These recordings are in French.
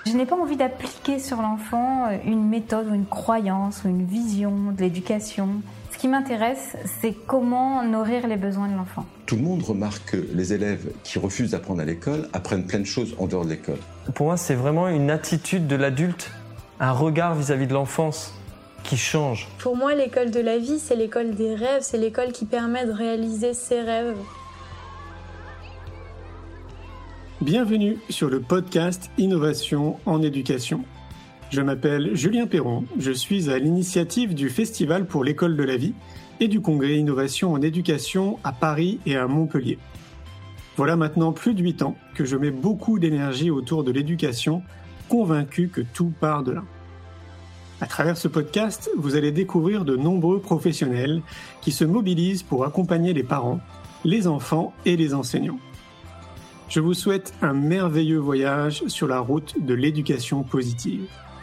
Je n'ai pas envie d'appliquer sur l'enfant une méthode ou une croyance ou une vision de l'éducation. Ce qui m'intéresse, c'est comment nourrir les besoins de l'enfant. Tout le monde remarque que les élèves qui refusent d'apprendre à l'école apprennent plein de choses en dehors de l'école. Pour moi, c'est vraiment une attitude de l'adulte, un regard vis-à-vis de l'enfance qui change. Pour moi, l'école de la vie, c'est l'école des rêves, c'est l'école qui permet de réaliser ses rêves. Bienvenue sur le podcast Innovation en éducation. Je m'appelle Julien Perron, je suis à l'initiative du Festival pour l'école de la vie et du Congrès Innovation en éducation à Paris et à Montpellier. Voilà maintenant plus de 8 ans que je mets beaucoup d'énergie autour de l'éducation, convaincu que tout part de là. À travers ce podcast, vous allez découvrir de nombreux professionnels qui se mobilisent pour accompagner les parents, les enfants et les enseignants. Je vous souhaite un merveilleux voyage sur la route de l'éducation positive.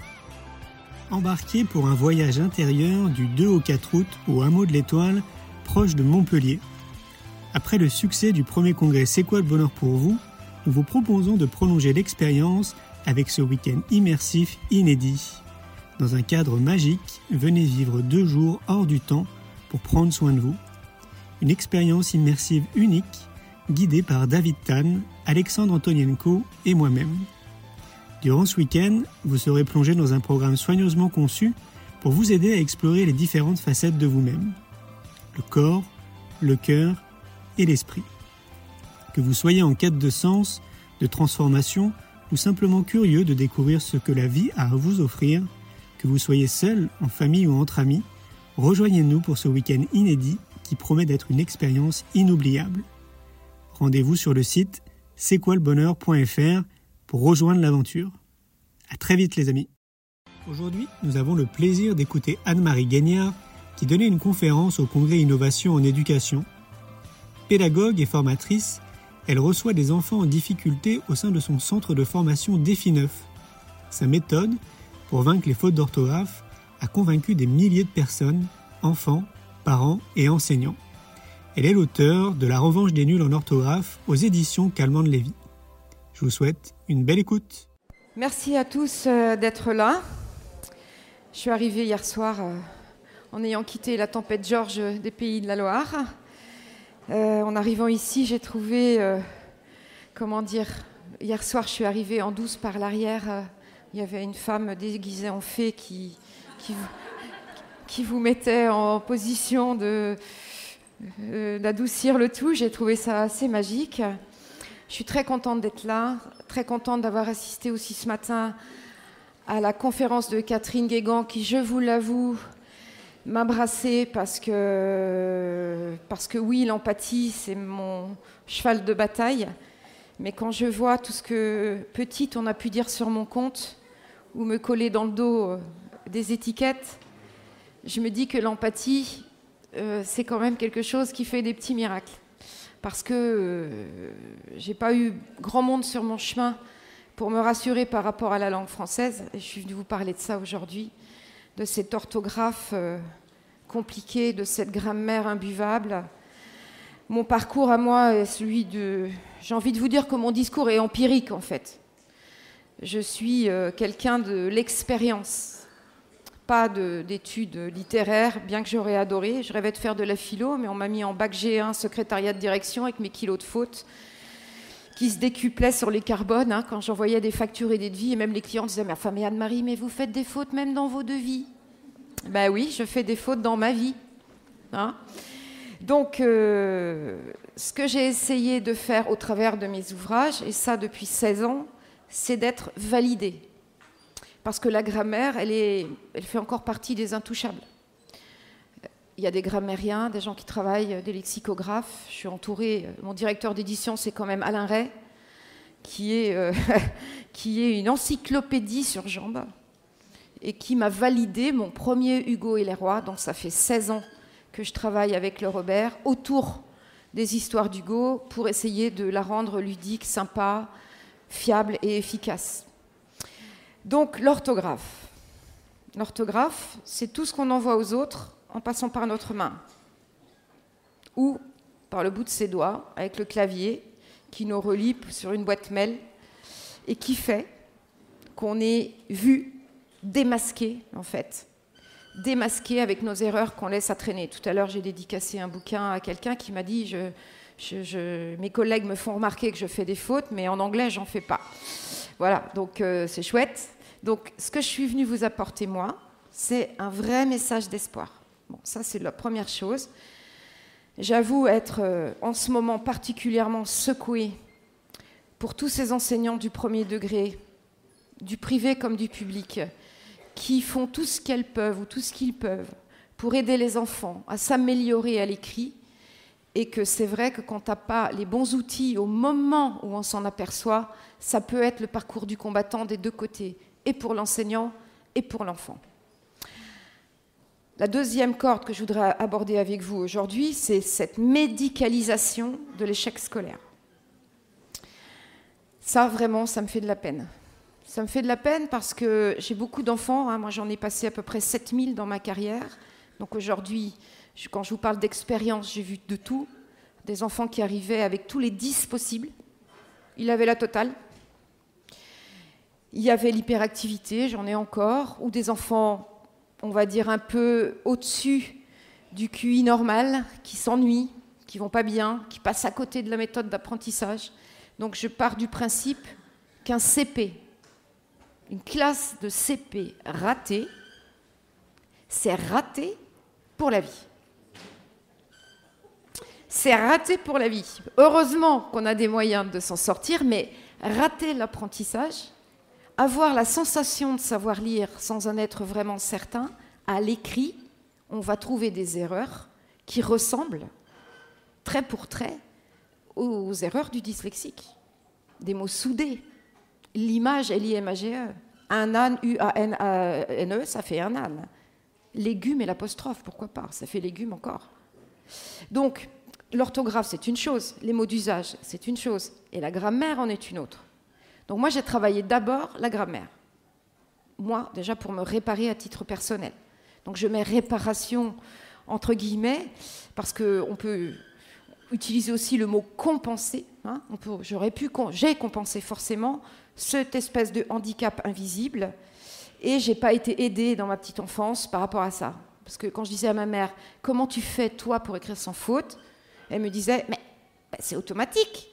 Embarquez pour un voyage intérieur du 2 au 4 août au hameau de l'Étoile, proche de Montpellier. Après le succès du premier congrès C'est quoi le bonheur pour vous, nous vous proposons de prolonger l'expérience avec ce week-end immersif inédit. Dans un cadre magique, venez vivre 2 jours hors du temps pour prendre soin de vous. Une expérience immersive unique, guidée par David Tan, Alexandre Antonienko et moi-même. Durant ce week-end, vous serez plongé dans un programme soigneusement conçu pour vous aider à explorer les différentes facettes de vous-même. Le corps, le cœur et l'esprit. Que vous soyez en quête de sens, de transformation ou simplement curieux de découvrir ce que la vie a à vous offrir, que vous soyez seul, en famille ou entre amis, rejoignez-nous pour ce week-end inédit qui promet d'être une expérience inoubliable. Rendez-vous sur le site c'estquoilebonheur.fr pour rejoindre l'aventure. À très vite les amis. Aujourd'hui, nous avons le plaisir d'écouter Anne-Marie Gagnard qui donnait une conférence au Congrès Innovation en éducation. Pédagogue et formatrice, elle reçoit des enfants en difficulté au sein de son centre de formation Défi 9. Sa méthode, pour vaincre les fautes d'orthographe, a convaincu des milliers de personnes, enfants, parents et enseignants. Elle est l'auteure de La revanche des nuls en orthographe aux éditions Calmand de Lévy. Je vous souhaite une belle écoute. Merci à tous d'être là. Je suis arrivée hier soir en ayant quitté la tempête Georges des Pays de la Loire. En arrivant ici, j'ai trouvé, hier soir je suis arrivée en douce par l'arrière. Il y avait une femme déguisée en fée qui vous mettait en position d'adoucir le tout. J'ai trouvé ça assez magique. Je suis très contente d'être là, très contente d'avoir assisté aussi ce matin à la conférence de Catherine Guégan qui, je vous l'avoue, m'a brassée parce que oui, l'empathie, c'est mon cheval de bataille. Mais quand je vois tout ce que petite on a pu dire sur mon compte ou me coller dans le dos des étiquettes, je me dis que l'empathie, c'est quand même quelque chose qui fait des petits miracles. Parce que j'ai pas eu grand monde sur mon chemin pour me rassurer par rapport à la langue française. Et je suis venue vous parler de ça aujourd'hui, de cette orthographe compliquée, de cette grammaire imbuvable. Mon parcours à moi est celui de... J'ai envie de vous dire que mon discours est empirique en fait. Je suis quelqu'un de l'expérience. Pas d'études littéraires, bien que j'aurais adoré. Je rêvais de faire de la philo, mais on m'a mis en bac G1, secrétariat de direction, avec mes kilos de fautes qui se décuplaient sur les carbones quand j'envoyais des factures et des devis. Et même les clients disaient « Mais Anne-Marie, mais vous faites des fautes même dans vos devis ?» Ben oui, je fais des fautes dans ma vie. Donc, ce que j'ai essayé de faire au travers de mes ouvrages, et ça depuis 16 ans, c'est d'être validée. Parce que la grammaire, elle fait encore partie des intouchables. Il y a des grammairiens, des gens qui travaillent, des lexicographes. Je suis entourée, mon directeur d'édition, c'est quand même Alain Ray, qui est une encyclopédie sur jambes et qui m'a validé mon premier Hugo et les rois. Donc ça fait 16 ans que je travaille avec le Robert autour des histoires d'Hugo pour essayer de la rendre ludique, sympa, fiable et efficace. Donc, l'orthographe. L'orthographe, c'est tout ce qu'on envoie aux autres en passant par notre main. Ou par le bout de ses doigts, avec le clavier, qui nous relie sur une boîte mail, et qui fait qu'on est vu démasqué, en fait. Démasqué avec nos erreurs qu'on laisse à traîner. Tout à l'heure, j'ai dédicacé un bouquin à quelqu'un qui m'a dit mes collègues me font remarquer que je fais des fautes, mais en anglais, j'en fais pas. Voilà, donc c'est chouette. Donc, ce que je suis venue vous apporter, moi, c'est un vrai message d'espoir. Bon, ça, c'est la première chose. J'avoue être en ce moment particulièrement secouée pour tous ces enseignants du premier degré, du privé comme du public, qui font tout ce qu'elles peuvent ou tout ce qu'ils peuvent pour aider les enfants à s'améliorer à l'écrit, et que c'est vrai que quand tu n'as pas les bons outils au moment où on s'en aperçoit, ça peut être le parcours du combattant des deux côtés, et pour l'enseignant et pour l'enfant. La deuxième corde que je voudrais aborder avec vous aujourd'hui, c'est cette médicalisation de l'échec scolaire. Ça, vraiment, ça me fait de la peine. Ça me fait de la peine parce que j'ai beaucoup d'enfants. Hein, moi, j'en ai passé à peu près 7000 dans ma carrière. Donc aujourd'hui, quand je vous parle d'expérience, j'ai vu de tout. Des enfants qui arrivaient avec tous les 10 possibles. Il avait la totale. Il y avait l'hyperactivité, j'en ai encore. Ou des enfants, on va dire, un peu au-dessus du QI normal, qui s'ennuient, qui ne vont pas bien, qui passent à côté de la méthode d'apprentissage. Donc je pars du principe qu'un CP, une classe de CP ratée, c'est raté pour la vie. C'est raté pour la vie. Heureusement qu'on a des moyens de s'en sortir, mais rater l'apprentissage, avoir la sensation de savoir lire sans en être vraiment certain, à l'écrit, on va trouver des erreurs qui ressemblent, trait pour trait, aux erreurs du dyslexique. Des mots soudés. L'image, L-I-M-A-G-E. Un âne, U-A-N-E, ça fait un âne. Légume et l'apostrophe, pourquoi pas? Ça fait légume encore. Donc, l'orthographe, c'est une chose. Les mots d'usage, c'est une chose. Et la grammaire en est une autre. Donc moi, j'ai travaillé d'abord la grammaire. Moi, déjà pour me réparer à titre personnel. Donc je mets réparation entre guillemets, parce qu'on peut utiliser aussi le mot compenser. Hein. J'ai compensé forcément cette espèce de handicap invisible, et j'ai pas été aidée dans ma petite enfance par rapport à ça. Parce que quand je disais à ma mère, comment tu fais toi pour écrire sans faute, elle me disait, mais c'est automatique.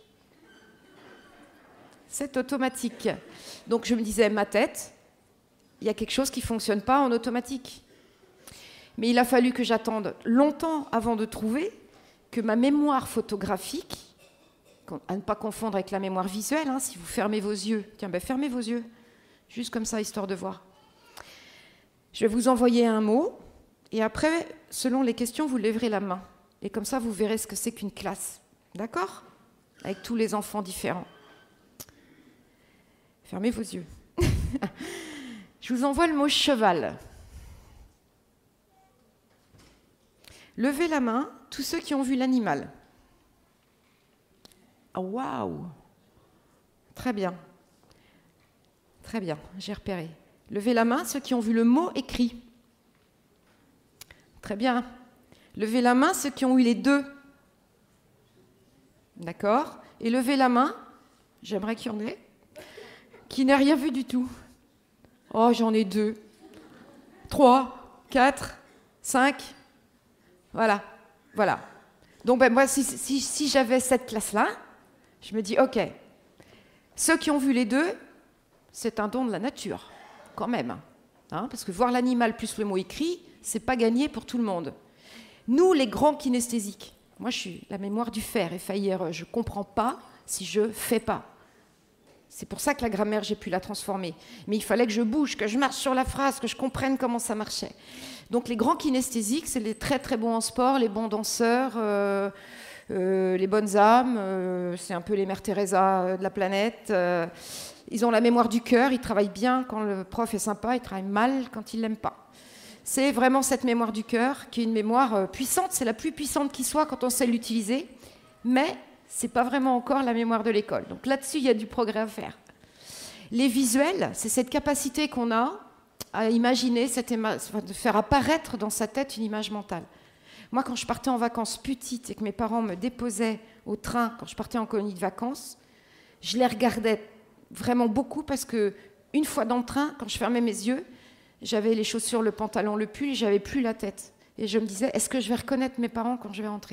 C'est automatique. Donc je me disais, ma tête, il y a quelque chose qui ne fonctionne pas en automatique. Mais il a fallu que j'attende longtemps avant de trouver que ma mémoire photographique, à ne pas confondre avec la mémoire visuelle, hein, si vous fermez vos yeux, fermez vos yeux, juste comme ça, histoire de voir. Je vais vous envoyer un mot, et après, selon les questions, vous lèverez la main. Et comme ça, vous verrez ce que c'est qu'une classe. D'accord? Avec tous les enfants différents. Fermez vos yeux. Je vous envoie le mot cheval. Levez la main, tous ceux qui ont vu l'animal. Oh, waouh! Très bien. Très bien, j'ai repéré. Levez la main, ceux qui ont vu le mot écrit. Très bien. Levez la main, ceux qui ont eu les deux. D'accord? Et levez la main, j'aimerais qu'il y en ait, qui n'ait rien vu du tout. Oh, j'en ai 2, 3, 4, 5. Voilà, voilà. Donc moi, si j'avais cette classe-là, je me dis, ok, ceux qui ont vu les deux, c'est un don de la nature, quand même. Hein, parce que voir l'animal plus le mot écrit, c'est pas gagné pour tout le monde. Nous, les grands kinesthésiques, moi je suis la mémoire du faire et faillir, je comprends pas si je fais pas. C'est pour ça que la grammaire, j'ai pu la transformer. Mais il fallait que je bouge, que je marche sur la phrase, que je comprenne comment ça marchait. Donc les grands kinesthésiques, c'est les très très bons en sport, les bons danseurs, les bonnes âmes, c'est un peu les Mères Teresa de la planète. Ils ont la mémoire du cœur, ils travaillent bien quand le prof est sympa, ils travaillent mal quand il l'aime pas. C'est vraiment cette mémoire du cœur qui est une mémoire puissante, c'est la plus puissante qui soit quand on sait l'utiliser, mais c'est pas vraiment encore la mémoire de l'école. Donc là-dessus, il y a du progrès à faire. Les visuels, c'est cette capacité qu'on a à imaginer, de faire apparaître dans sa tête une image mentale. Moi, quand je partais en vacances petite et que mes parents me déposaient au train, quand je partais en colonie de vacances, je les regardais vraiment beaucoup parce que Une fois dans le train, quand je fermais mes yeux, j'avais les chaussures, le pantalon, le pull, et j'avais plus la tête. Et je me disais, est-ce que je vais reconnaître mes parents quand je vais rentrer ?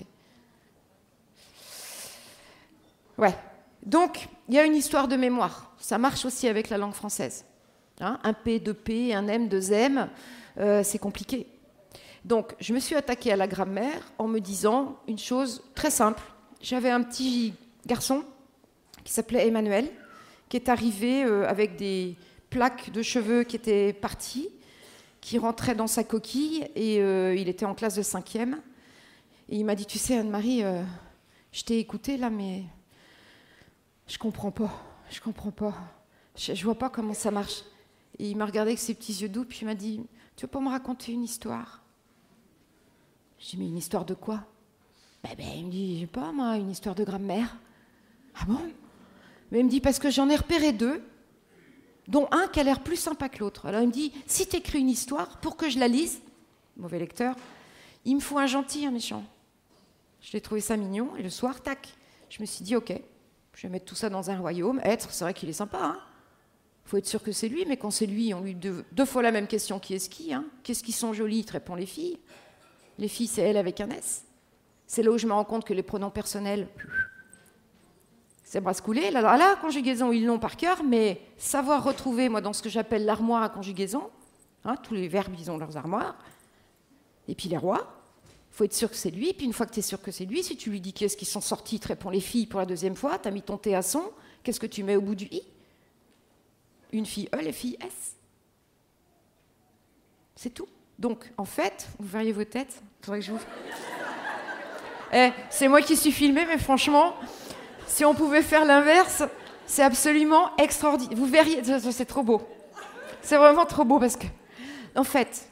Ouais. Donc, il y a une histoire de mémoire. Ça marche aussi avec la langue française. Hein, un P, deux P, un M, deux M, c'est compliqué. Donc, je me suis attaquée à la grammaire en me disant une chose très simple. J'avais un petit garçon qui s'appelait Emmanuel, qui est arrivé avec des plaques de cheveux qui étaient parties, qui rentrait dans sa coquille, et il était en classe de 5e. Et il m'a dit, tu sais, Anne-Marie, je t'ai écoutée là, mais je comprends pas. Je vois pas comment ça marche. Et il m'a regardé avec ses petits yeux doux, puis il m'a dit, tu veux pas me raconter une histoire ? J'ai dit, mais une histoire de quoi ? Il me dit, je sais pas moi, une histoire de grammaire. Ah bon ? Mais il me dit, parce que j'en ai repéré 2, dont un qui a l'air plus sympa que l'autre. Alors il me dit, si tu écris une histoire, pour que je la lise, mauvais lecteur, il me faut un gentil, un méchant. Je l'ai trouvé ça mignon, et le soir, tac, je me suis dit, ok, je vais mettre tout ça dans un royaume. Être, c'est vrai qu'il est sympa, hein. Faut être sûr que c'est lui, mais quand c'est lui, on lui deux fois la même question, qui est-ce qui, hein ? Qu'est-ce qui sont jolies ? Il te répond les filles. Les filles, c'est elle avec un S. C'est là où je me rends compte que les pronoms personnels, c'est brasse-coulé. Là, conjugaison, ils l'ont par cœur, mais savoir retrouver, moi, dans ce que j'appelle l'armoire à conjugaison, hein, tous les verbes, ils ont leurs armoires, et puis les rois, il faut être sûr que c'est lui, et puis une fois que tu es sûr que c'est lui, si tu lui dis qu'est-ce qu'ils sont sortis, il te répond les filles pour la deuxième fois, tu as mis ton T à son, qu'est-ce que tu mets au bout du I ? Une fille E, les filles S. C'est tout. Donc, en fait, vous verriez vos têtes, il faudrait que je vous... c'est moi qui suis filmée, mais franchement... Si on pouvait faire l'inverse, c'est absolument extraordinaire. Vous verriez, c'est trop beau. C'est vraiment trop beau parce que, en fait,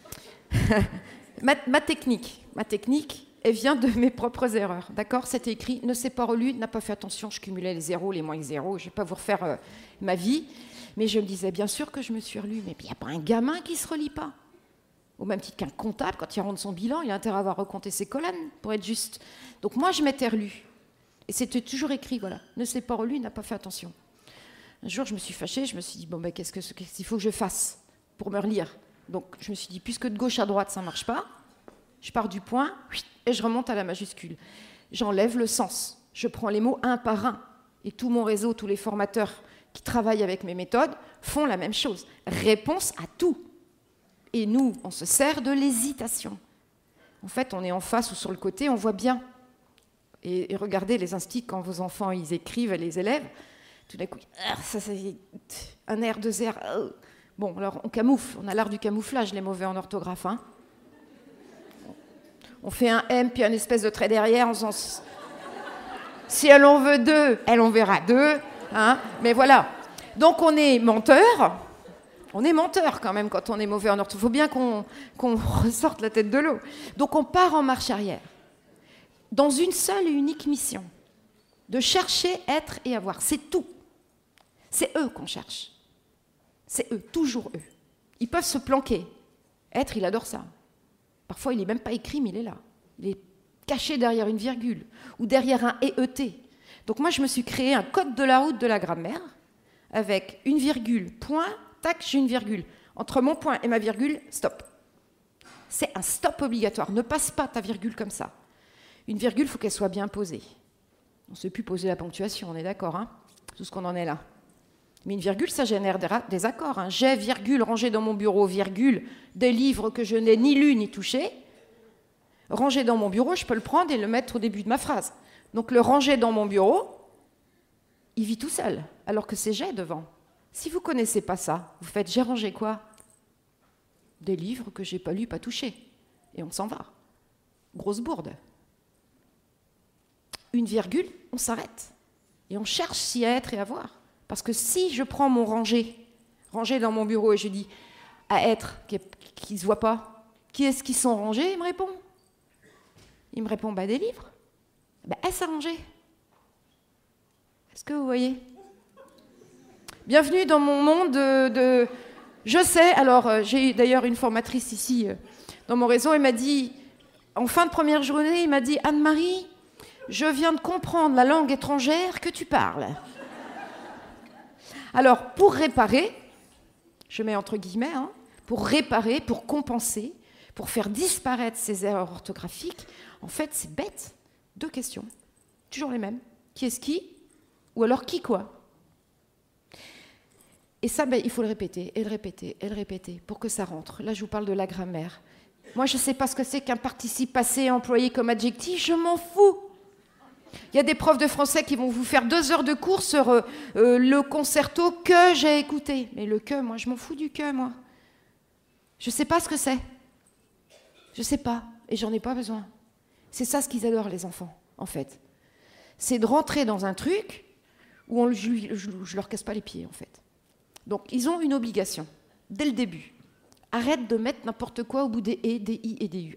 ma technique, elle vient de mes propres erreurs. D'accord ? C'était écrit, ne s'est pas relu, n'a pas fait attention, je cumulais les zéros, les moins zéros, je ne vais pas vous refaire ma vie. Mais je me disais, bien sûr que je me suis relue, mais il n'y a pas un gamin qui ne se relit pas. Au même titre qu'un comptable, quand il rentre son bilan, il a intérêt à avoir recompté ses colonnes pour être juste. Donc moi, je m'étais relue. Et c'était toujours écrit, voilà, ne s'est pas relu, n'a pas fait attention. Un jour, je me suis fâchée, je me suis dit, bon, qu'est-ce qu'il faut que je fasse pour me relire ? Donc, je me suis dit, puisque de gauche à droite, ça ne marche pas, je pars du point et je remonte à la majuscule. J'enlève le sens. Je prends les mots un par un. Et tout mon réseau, tous les formateurs qui travaillent avec mes méthodes font la même chose. Réponse à tout. Et nous, on se sert de l'hésitation. En fait, on est en face ou sur le côté, on voit bien. Et regardez les instits, quand vos enfants ils écrivent, les élèves, tout d'un coup, ça c'est un R, deux R. Bon, alors on camoufle, on a l'art du camouflage, les mauvais en orthographe. Hein. On fait un M, puis un espèce de trait derrière, en faisant... Si elle en veut 2, elle en verra 2. Hein. Mais voilà. Donc on est menteur. On est menteur quand même quand on est mauvais en orthographe. Il faut bien qu'on ressorte la tête de l'eau. Donc on part en marche arrière. Dans une seule et unique mission, de chercher, être et avoir. C'est tout. C'est eux qu'on cherche. C'est eux, toujours eux. Ils peuvent se planquer. Être, il adore ça. Parfois, il n'est même pas écrit, mais il est là. Il est caché derrière une virgule ou derrière un EET. Donc moi, je me suis créé un code de la route de la grammaire avec une virgule, point, tac, j'ai une virgule. Entre mon point et ma virgule, stop. C'est un stop obligatoire. Ne passe pas ta virgule comme ça. Une virgule, il faut qu'elle soit bien posée. On ne sait plus poser la ponctuation, on est d'accord, hein ? Tout ce qu'on en est là. Mais une virgule, ça génère des accords. Hein. J'ai, virgule, rangé dans mon bureau, virgule, des livres que je n'ai ni lus ni touchés. Rangé dans mon bureau, je peux le prendre et le mettre au début de ma phrase. Donc le ranger dans mon bureau, il vit tout seul, alors que c'est j'ai devant. Si vous ne connaissez pas ça, vous faites j'ai rangé quoi ? Des livres que je n'ai pas lus, pas touchés. Et on s'en va. Grosse bourde. Une virgule, on s'arrête. Et on cherche s'y à être et à voir. Parce que si je prends mon rangé dans mon bureau et je dis à être, qui ne se voit pas, qui est-ce qui sont rangés ? Il me répond. Il me répond, des livres. Est-ce à ranger ? Est-ce que vous voyez ? Bienvenue dans mon monde de... Je sais, alors j'ai d'ailleurs une formatrice ici dans mon réseau, elle m'a dit, en fin de première journée, il m'a dit, Anne-Marie, je viens de comprendre la langue étrangère que tu parles. Alors, pour réparer, je mets entre guillemets, hein, pour réparer, pour compenser, pour faire disparaître ces erreurs orthographiques. En fait, c'est bête. 2 questions, toujours les mêmes. Qui est-ce qui? Ou alors qui quoi? Et ça, il faut le répéter, et le répéter, et le répéter, pour que ça rentre. Là, je vous parle de la grammaire. Moi, je ne sais pas ce que c'est qu'un participe passé employé comme adjectif, je m'en fous. Il y a des profs de français qui vont vous faire 2 heures de cours sur le concerto que j'ai écouté. Mais le que, moi, je m'en fous du que, moi. Je ne sais pas ce que c'est. Je ne sais pas, et j'en ai pas besoin. C'est ça ce qu'ils adorent, les enfants, en fait. C'est de rentrer dans un truc où je leur casse pas les pieds, en fait. Donc, ils ont une obligation, dès le début. Arrête de mettre n'importe quoi au bout des « et », des « i » et des « u ».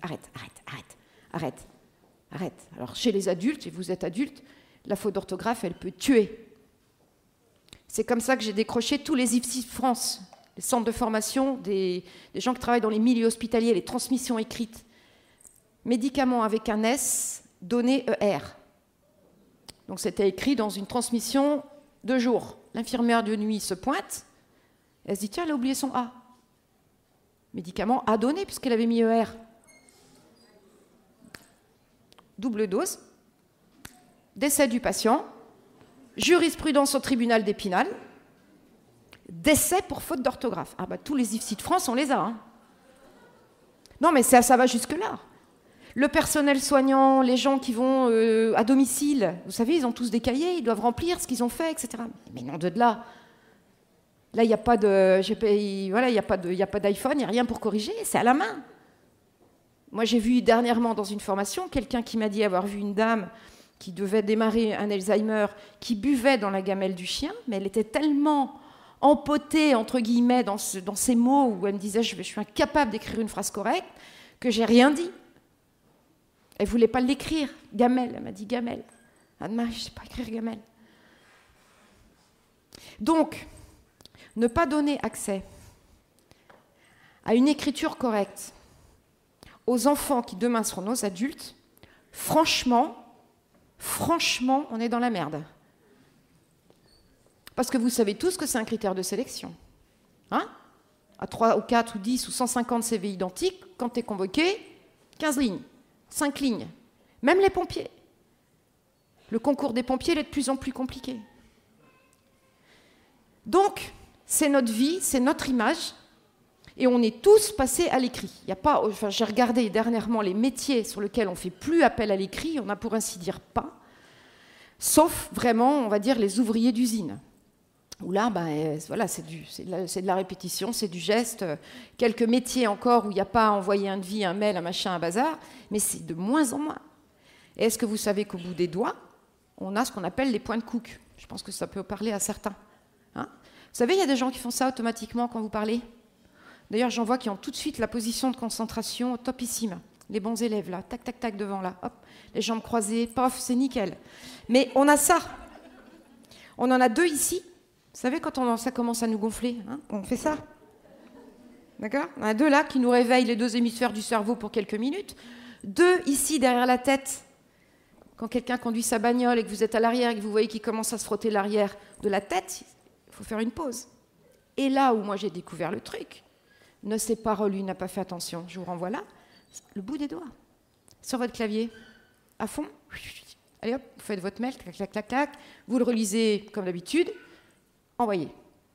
Arrête. Alors, chez les adultes, et vous êtes adulte, la faute d'orthographe, elle peut tuer. C'est comme ça que j'ai décroché tous les IFSI de France, les centres de formation, des gens qui travaillent dans les milieux hospitaliers, les transmissions écrites. Médicaments avec un S, donné ER. Donc, c'était écrit dans une transmission de jour. L'infirmière de nuit se pointe, elle se dit, tiens, elle a oublié son A. Médicament A donné, puisqu'elle avait mis ER. Double dose, décès du patient, jurisprudence au tribunal d'Épinal, décès pour faute d'orthographe. Ah bah tous les IFSI de France, on les a. Hein. Non mais ça va jusque-là. Le personnel soignant, les gens qui vont à domicile, vous savez, ils ont tous des cahiers, ils doivent remplir ce qu'ils ont fait, etc. Mais non, de là. Là, il n'y a pas d'iPhone, il n'y a rien pour corriger, c'est à la main. Moi, j'ai vu dernièrement dans une formation quelqu'un qui m'a dit avoir vu une dame qui devait démarrer un Alzheimer, qui buvait dans la gamelle du chien, mais elle était tellement empotée, entre guillemets, dans ces mots où elle me disait « je suis incapable d'écrire une phrase correcte », que j'ai rien dit. Elle ne voulait pas l'écrire. Gamelle, elle m'a dit gamelle. Anne-Marie, je ne sais pas écrire gamelle. Donc, ne pas donner accès à une écriture correcte aux enfants qui demain seront nos adultes, franchement, on est dans la merde. Parce que vous savez tous que c'est un critère de sélection. Hein? À 3 ou 4 ou 10 ou 150 CV identiques, quand tu es convoqué, 15 lignes, 5 lignes. Même les pompiers. Le concours des pompiers il est de plus en plus compliqué. Donc, c'est notre vie, c'est notre image, et on est tous passés à l'écrit. Il y a pas, enfin, j'ai regardé dernièrement les métiers sur lesquels on ne fait plus appel à l'écrit, on n'a pour ainsi dire pas, sauf vraiment, on va dire, les ouvriers d'usine. Où là, voilà, c'est de la répétition, c'est du geste. Quelques métiers encore où il n'y a pas à envoyer un devis, un mail, un machin, un bazar, mais c'est de moins en moins. Et est-ce que vous savez qu'au bout des doigts, on a ce qu'on appelle les points de Cook? Je pense que ça peut parler à certains. Hein? Vous savez, il y a des gens qui font ça automatiquement quand vous parlez. D'ailleurs, j'en vois qui ont tout de suite la position de concentration topissime. Les bons élèves, là, tac, tac, tac, devant, là, hop, les jambes croisées, pof, c'est nickel. Mais on a ça. On en a 2 ici. Vous savez, quand ça commence à nous gonfler, hein, on fait ça. D'accord? On a 2 là qui nous réveillent les 2 hémisphères du cerveau pour quelques minutes. 2 ici, derrière la tête. Quand quelqu'un conduit sa bagnole et que vous êtes à l'arrière et que vous voyez qu'il commence à se frotter l'arrière de la tête, il faut faire une pause. Et là où moi j'ai découvert le truc, ne s'est pas relu, n'a pas fait attention, je vous renvoie là, le bout des doigts, sur votre clavier, à fond. Allez hop, vous faites votre mail, clac, clac, clac, clac, vous le relisez comme d'habitude, envoyez.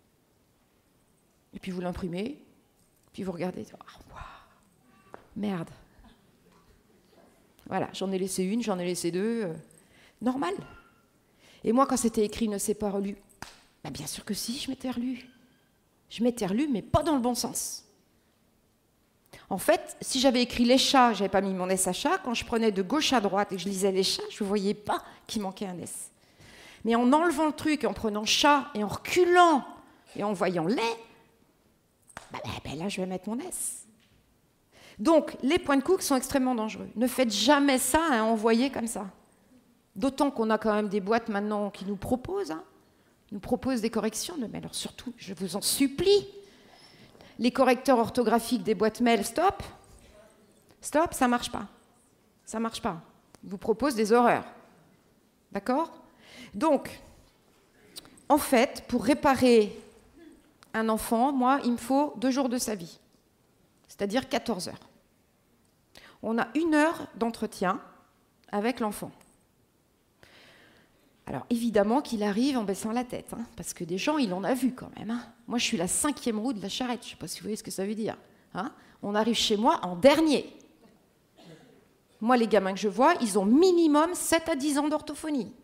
Et puis vous l'imprimez, puis vous regardez, oh, wow, merde. Voilà, j'en ai laissé une, j'en ai laissé 2, normal. Et moi, quand c'était écrit « ne s'est pas relu », bien sûr que si, je m'étais relu. Je m'étais relu, mais pas dans le bon sens. En fait, si j'avais écrit les chats, je n'avais pas mis mon S à chat, quand je prenais de gauche à droite et que je lisais les chats, je ne voyais pas qu'il manquait un S. Mais en enlevant le truc, en prenant chat et en reculant et en voyant les, là, je vais mettre mon S. Donc, les points de Cook sont extrêmement dangereux. Ne faites jamais ça à envoyer comme ça. D'autant qu'on a quand même des boîtes maintenant qui nous proposent, des corrections. Mais alors surtout, je vous en supplie, les correcteurs orthographiques des boîtes mail, stop, ça marche pas. Ça marche pas. Ils vous proposent des horreurs. D'accord? Donc, en fait, pour réparer un enfant, moi, il me faut 2 jours de sa vie, c'est-à-dire 14 heures. On a 1 heure d'entretien avec l'enfant. Alors évidemment qu'il arrive en baissant la tête, hein, parce que des gens, il en a vu quand même. Hein. Moi, je suis la 5e roue de la charrette, je ne sais pas si vous voyez ce que ça veut dire. Hein. On arrive chez moi en dernier. Moi, les gamins que je vois, ils ont minimum 7 à 10 ans d'orthophonie.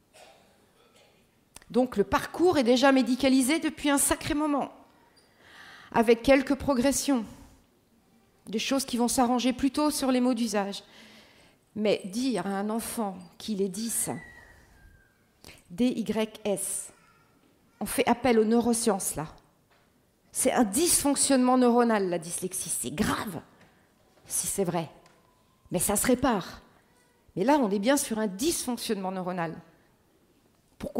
Donc le parcours est déjà médicalisé depuis un sacré moment, avec quelques progressions, des choses qui vont s'arranger plutôt sur les mots d'usage. Mais dire à un enfant qu'il est 10, DYS, on fait appel aux neurosciences là. C'est un dysfonctionnement neuronal, la dyslexie. C'est grave, si c'est vrai. Mais ça se répare. Mais là, on est bien sur un dysfonctionnement neuronal. Pourquoi ?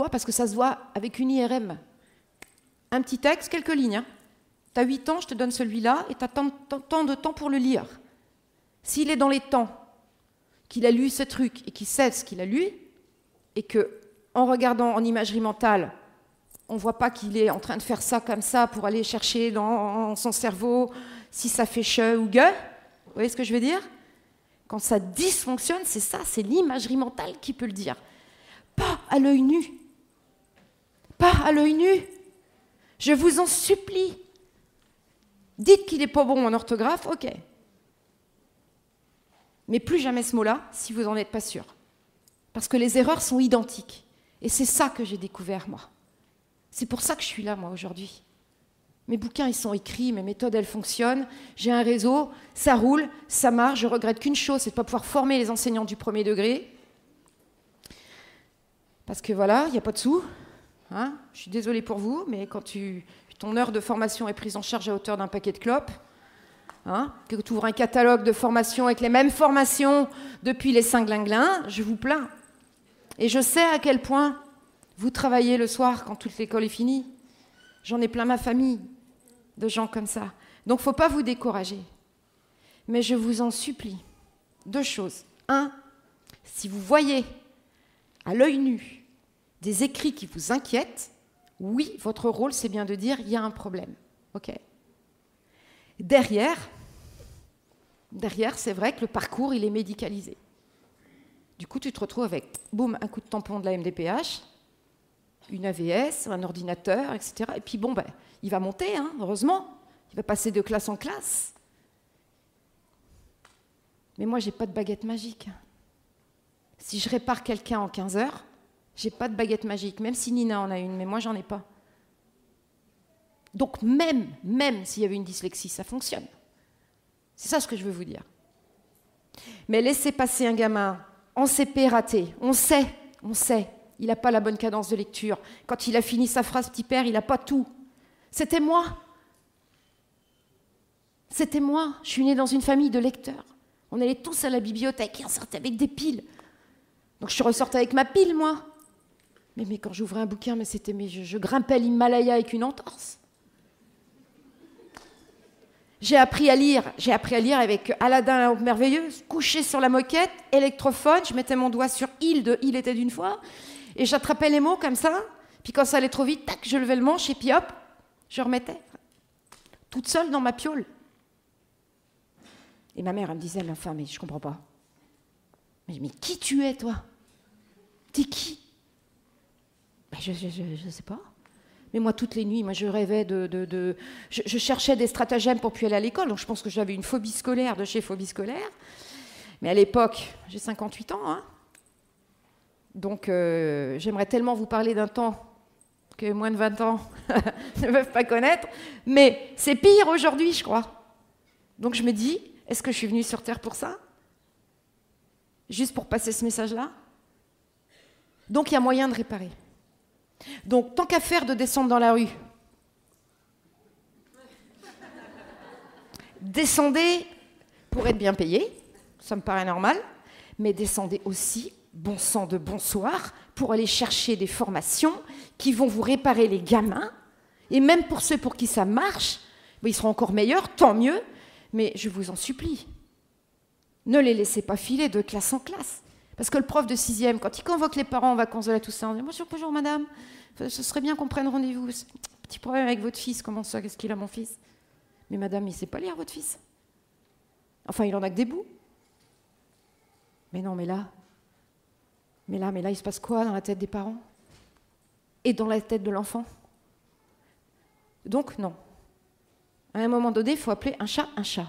Parce que ça se voit avec une IRM. Un petit texte, quelques lignes. Hein. Tu as 8 ans, je te donne celui-là, et tu as tant de temps pour le lire. S'il est dans les temps, qu'il a lu ce truc, et qu'il sait ce qu'il a lu, et qu'en regardant en imagerie mentale, on ne voit pas qu'il est en train de faire ça comme ça pour aller chercher dans son cerveau si ça fait che ou gueux. Vous voyez ce que je veux dire ? Quand ça dysfonctionne, c'est ça, c'est l'imagerie mentale qui peut le dire. Pas à l'œil nu. Pas à l'œil nu. Je vous en supplie. Dites qu'il n'est pas bon en orthographe, ok. Mais plus jamais ce mot-là, si vous n'en êtes pas sûr. Parce que les erreurs sont identiques. Et c'est ça que j'ai découvert, moi. C'est pour ça que je suis là, moi, aujourd'hui. Mes bouquins, ils sont écrits, mes méthodes, elles fonctionnent. J'ai un réseau, ça roule, ça marche. Je regrette qu'une chose, c'est de ne pas pouvoir former les enseignants du 1er degré. Parce que voilà, il n'y a pas de sous. Hein, je suis désolée pour vous, mais quand ton heure de formation est prise en charge à hauteur d'un paquet de clopes, hein, que tu ouvres un catalogue de formation avec les mêmes formations depuis les Saint-Glinglin, je vous plains. Et je sais à quel point vous travaillez le soir quand toute l'école est finie. J'en ai plein ma famille de gens comme ça. Donc il ne faut pas vous décourager. Mais je vous en supplie, 2 choses. 1, si vous voyez à l'œil nu des écrits qui vous inquiètent, oui, votre rôle, c'est bien de dire « il y a un problème ». Okay. Derrière, c'est vrai que le parcours, il est médicalisé. Du coup, tu te retrouves avec, boum, un coup de tampon de la MDPH, une AVS, un ordinateur, etc. Et puis, bon, il va monter, hein, heureusement. Il va passer de classe en classe. Mais moi, je n'ai pas de baguette magique. Si je répare quelqu'un en 15 heures, je n'ai pas de baguette magique, même si Nina en a une, mais moi, j'en ai pas. Donc, même s'il y avait une dyslexie, ça fonctionne. C'est ça ce que je veux vous dire. Mais laissez passer un gamin en CP raté, on sait, il n'a pas la bonne cadence de lecture. Quand il a fini sa phrase petit père, il n'a pas tout. C'était moi. Je suis née dans une famille de lecteurs. On allait tous à la bibliothèque et on sortait avec des piles. Donc je ressortais avec ma pile, moi. Mais quand j'ouvrais un bouquin, je grimpais l'Himalaya avec une entorse. J'ai appris à lire avec Aladdin la lampe merveilleuse, couché sur la moquette, électrophone, je mettais mon doigt sur Il était d'une fois, et j'attrapais les mots comme ça, puis quand ça allait trop vite, tac, je levais le manche, et puis hop, je remettais. Toute seule dans ma piole. Et ma mère, elle me disait, mais je comprends pas. Mais qui tu es, toi ? T'es qui ? Je sais pas. Mais moi, toutes les nuits, je rêvais je cherchais des stratagèmes pour plus aller à l'école. Donc, je pense que j'avais une phobie scolaire de chez phobie scolaire. Mais à l'époque, j'ai 58 ans. Hein. Donc, j'aimerais tellement vous parler d'un temps que moins de 20 ans ne peuvent pas connaître. Mais c'est pire aujourd'hui, je crois. Donc, je me dis, est-ce que je suis venue sur Terre pour ça ? Juste pour passer ce message-là ? Donc, il y a moyen de réparer. Donc, tant qu'à faire de descendre dans la rue, descendez pour être bien payé, ça me paraît normal, mais descendez aussi, bon sang de bonsoir, pour aller chercher des formations qui vont vous réparer les gamins, et même pour ceux pour qui ça marche, ils seront encore meilleurs, tant mieux, mais je vous en supplie, ne les laissez pas filer de classe en classe. Parce que le prof de 6e, quand il convoque les parents en vacances de la Toussaint, on dit « Bonjour madame, ce serait bien qu'on prenne rendez-vous. petit problème avec votre fils. Comment ça? Qu'est-ce qu'il a, mon fils? Mais madame, il ne sait pas lire, votre fils. Enfin, il en a que des bouts. Mais non, mais là, il se passe quoi dans la tête des parents? Et dans la tête de l'enfant? Donc, non. À un moment donné, il faut appeler un chat un chat.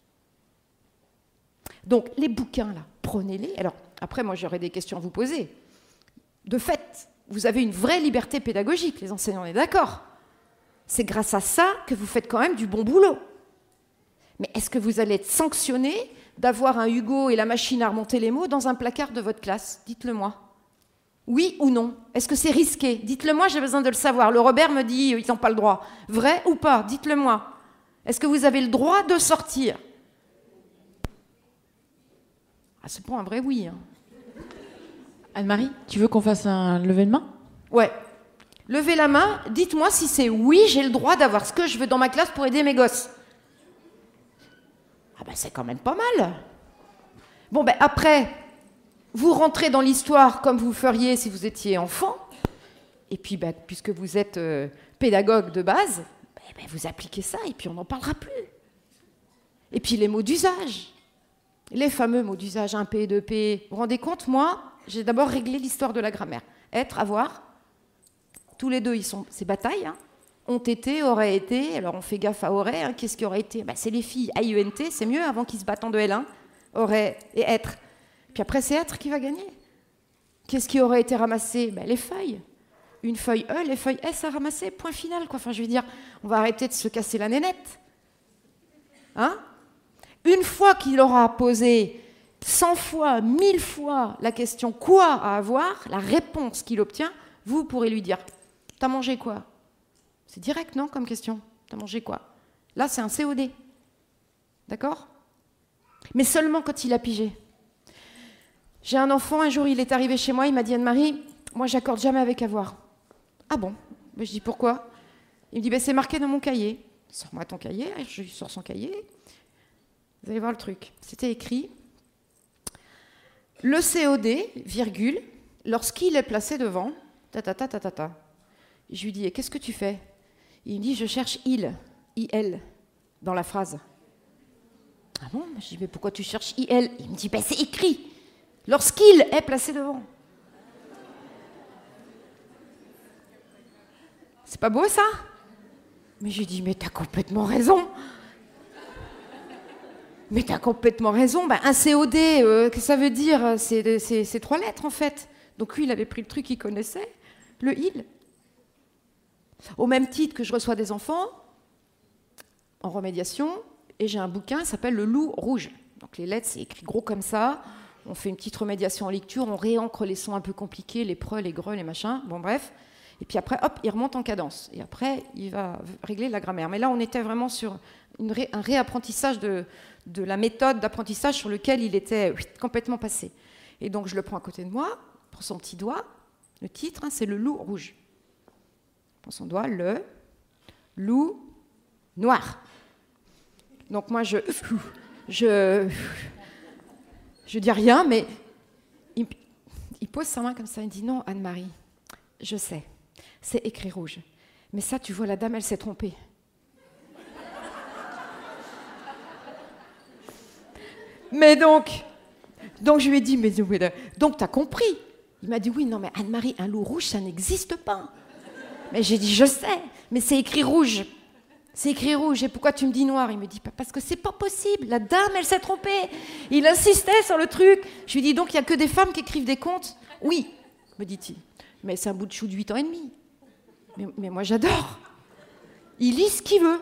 Donc, les bouquins, là, prenez-les. Alors, après, moi, j'aurais des questions à vous poser. De fait, vous avez une vraie liberté pédagogique, les enseignants, on est d'accord. C'est grâce à ça que vous faites quand même du bon boulot. Mais est-ce que vous allez être sanctionné d'avoir un Hugo et la machine à remonter les mots dans un placard de votre classe? Dites-le moi. Oui ou non? Est-ce que c'est risqué? Dites-le moi, j'ai besoin de le savoir. Le Robert me dit, ils n'ont pas le droit. Vrai ou pas? Dites-le moi. Est-ce que vous avez le droit de sortir? Ah, c'est pas un vrai oui. Hein. Anne-Marie, tu veux qu'on fasse un lever de main? Ouais. Levez la main, dites-moi si c'est oui, j'ai le droit d'avoir ce que je veux dans ma classe pour aider mes gosses. Ah ben c'est quand même pas mal. Bon ben après, vous rentrez dans l'histoire comme vous feriez si vous étiez enfant. Et puis ben, puisque vous êtes pédagogue de base, ben, vous appliquez ça et puis on n'en parlera plus. Et puis les mots d'usage. Les fameux mots d'usage 1P, 2P. Vous vous rendez compte, moi, j'ai d'abord réglé l'histoire de la grammaire. Être, avoir. Tous les deux, c'est bataille. Hein. Ont été, auraient été. Alors on fait gaffe à aurait. Hein. Qu'est-ce qui aurait été? C'est les filles. AIENT, c'est mieux avant qu'ils se battent en 2L1. Aurait et être. Puis après, c'est être qui va gagner. Qu'est-ce qui aurait été ramassé? Les feuilles. Une feuille E, les feuilles S à ramasser. Point final. Quoi. Enfin, je veux dire, on va arrêter de se casser la nénette. Hein? Une fois qu'il aura posé 100 fois, 1000 fois la question quoi à avoir, la réponse qu'il obtient, vous pourrez lui dire « T'as mangé quoi ?» C'est direct, non, comme question. « T'as mangé quoi ?» Là, c'est un COD. D'accord? Mais seulement quand il a pigé. J'ai un enfant, un jour, il est arrivé chez moi, il m'a dit « Anne-Marie, moi, j'accorde jamais avec avoir. » Ah bon? Je dis « Pourquoi ?» Il me dit « C'est marqué dans mon cahier. » Sors-moi ton cahier. Je lui sors son cahier. Vous allez voir le truc. C'était écrit « Le COD, virgule, lorsqu'il est placé devant, ta. Je lui dis « Et qu'est-ce que tu fais ?» Il me dit « Je cherche il, dans la phrase. » Ah bon? Je dis « Mais pourquoi tu cherches il ?» Il me dit « C'est écrit, lorsqu'il est placé devant. » C'est pas beau, ça? Mais je lui dis « Mais t'as complètement raison. » Mais t'as complètement raison. Un COD, qu'est-ce que ça veut dire? C'est 3 lettres, en fait. Donc lui, il avait pris le truc qu'il connaissait, le il. Au même titre que je reçois des enfants en remédiation, et j'ai un bouquin qui s'appelle Le Loup Rouge. Donc les lettres, c'est écrit gros comme ça. On fait une petite remédiation en lecture, on réancre les sons un peu compliqués, les preux, les greux, les machins. Bon, bref. Et puis après, hop, il remonte en cadence. Et après, il va régler la grammaire. Mais là, on était vraiment sur un réapprentissage de la méthode d'apprentissage sur lequel il était complètement passé. Et donc, je le prends à côté de moi, prends son petit doigt. Le titre, c'est Le Loup Rouge. Prends son doigt, le loup noir. Donc moi, je dis rien, mais il pose sa main comme ça. Il dit non, Anne-Marie, je sais, c'est écrit rouge. Mais ça, tu vois, la dame, elle s'est trompée. Mais donc je lui ai dit, mais donc t'as compris? Il m'a dit oui, non mais Anne-Marie, un loup rouge, ça n'existe pas. Mais j'ai dit, je sais, mais c'est écrit rouge. C'est écrit rouge, et pourquoi tu me dis noir? Il me dit, parce que c'est pas possible, la dame, elle s'est trompée. Il insistait sur le truc. Je lui dis, donc il n'y a que des femmes qui écrivent des contes? Oui, me dit-il. Mais c'est un bout de chou de 8 ans et demi. Mais moi, j'adore. Il lit ce qu'il veut.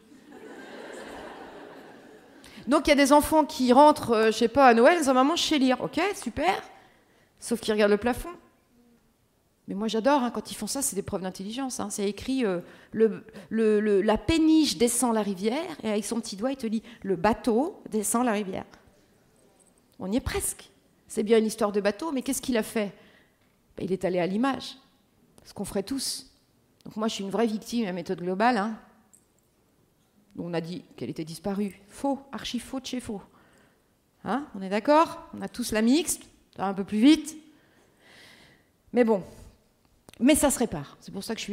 Donc il y a des enfants qui rentrent, je sais pas, à Noël, ils disent, maman, je sais lire. Ok, super. Sauf qu'ils regardent le plafond. Mais moi j'adore, quand ils font ça, c'est des preuves d'intelligence. C'est écrit, la péniche descend la rivière, et avec son petit doigt, il te dit, le bateau descend la rivière. On y est presque. C'est bien une histoire de bateau, mais qu'est-ce qu'il a fait? Il est allé à l'image, ce qu'on ferait tous. Donc moi je suis une vraie victime de la méthode globale. On a dit qu'elle était disparue. Faux, archi faux de chez faux. On est d'accord? On a tous la mixte, ça va un peu plus vite. Mais bon. Mais ça se répare, c'est pour ça que je suis là.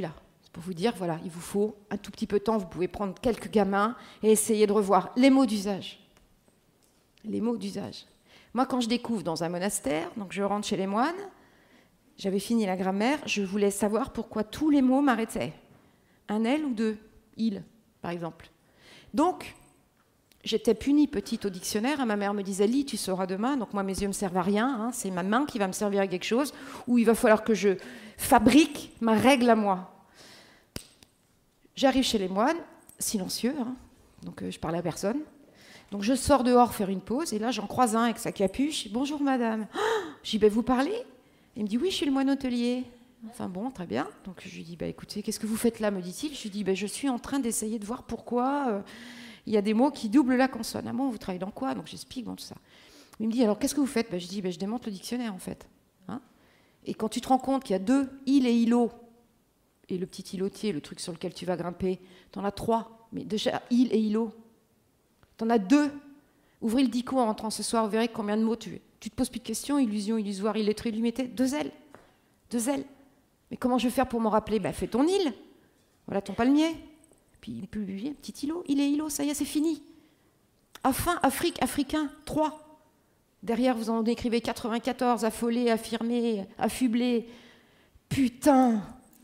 Pour vous dire, voilà, il vous faut un tout petit peu de temps, vous pouvez prendre quelques gamins et essayer de revoir les mots d'usage. Les mots d'usage. Moi, quand je découvre dans un monastère, donc je rentre chez les moines, j'avais fini la grammaire, je voulais savoir pourquoi tous les mots m'arrêtaient. Un L ou deux, il, par exemple. Donc, j'étais punie petite au dictionnaire, ma mère me disait « lis, tu sauras demain », donc moi mes yeux ne me servent à rien, hein, c'est ma main qui va me servir à quelque chose, ou il va falloir que je fabrique ma règle à moi. J'arrive chez les moines, silencieux, hein, donc je parle à personne. Donc je sors dehors faire une pause, et là j'en croise un avec sa capuche. « Bonjour madame. Oh » Je dis « vous parlez ?» Il me dit « oui, je suis le moine hôtelier. » Enfin bon, très bien. Donc je lui dis « écoutez, qu'est-ce que vous faites là ?» me dit-il. Je lui dis « je suis en train d'essayer de voir pourquoi il y a des mots qui doublent la consonne. » Ah bon, vous travaillez dans quoi? Donc j'explique, bon, tout ça. Il me dit « alors qu'est-ce que vous faites ?» Je dis « je démonte le dictionnaire en fait. Hein » Et quand tu te rends compte qu'il y a deux, il et îlot, et le petit îlotier, le truc sur lequel tu vas grimper, t'en as trois, mais déjà il et îlot. T'en as deux. Ouvrez le dico en rentrant ce soir, vous verrez combien de mots tu te poses plus de questions. Illusion, illusoire, illettré, illimité. Deux L. Mais comment je vais faire pour m'en rappeler? Fais ton île. Voilà ton palmier. Puis un petit îlot. Il est îlot, ça y est, c'est fini. Affin, Afrique, africain, 3. Derrière, vous en écrivez 94. Affolé, affirmé, affublé. Putain.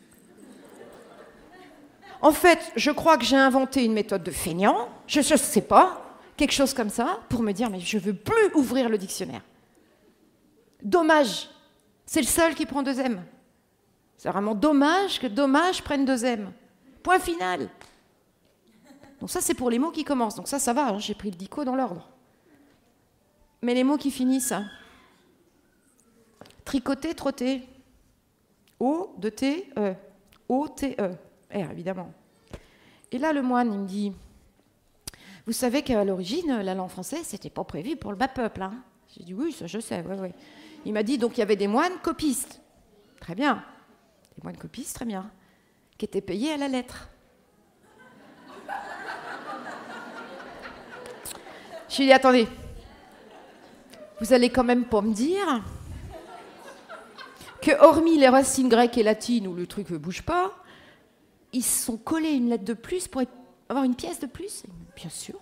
En fait, je crois que j'ai inventé une méthode de feignant. Je ne sais pas. Quelque chose comme ça, pour me dire, mais je ne veux plus ouvrir le dictionnaire. Dommage, c'est le seul qui prend 2 M. C'est vraiment dommage que dommage prenne 2 M. Point final. Donc ça, c'est pour les mots qui commencent. Donc ça va, hein, j'ai pris le dico dans l'ordre. Mais les mots qui finissent, tricoter, trotter. O, de T, E. O, T, E. R, évidemment. Et là, le moine, il me dit... Vous savez qu'à l'origine, la langue française, c'était pas prévu pour le bas peuple. Hein. J'ai dit oui, ça je sais. Ouais. Il m'a dit donc il y avait des moines copistes. Très bien. Des moines copistes, très bien. Qui étaient payés à la lettre. Je lui ai dit attendez, vous allez quand même pas me dire que hormis les racines grecques et latines où le truc ne bouge pas, ils se sont collés une lettre de plus pour avoir une pièce de plus? Bien sûr.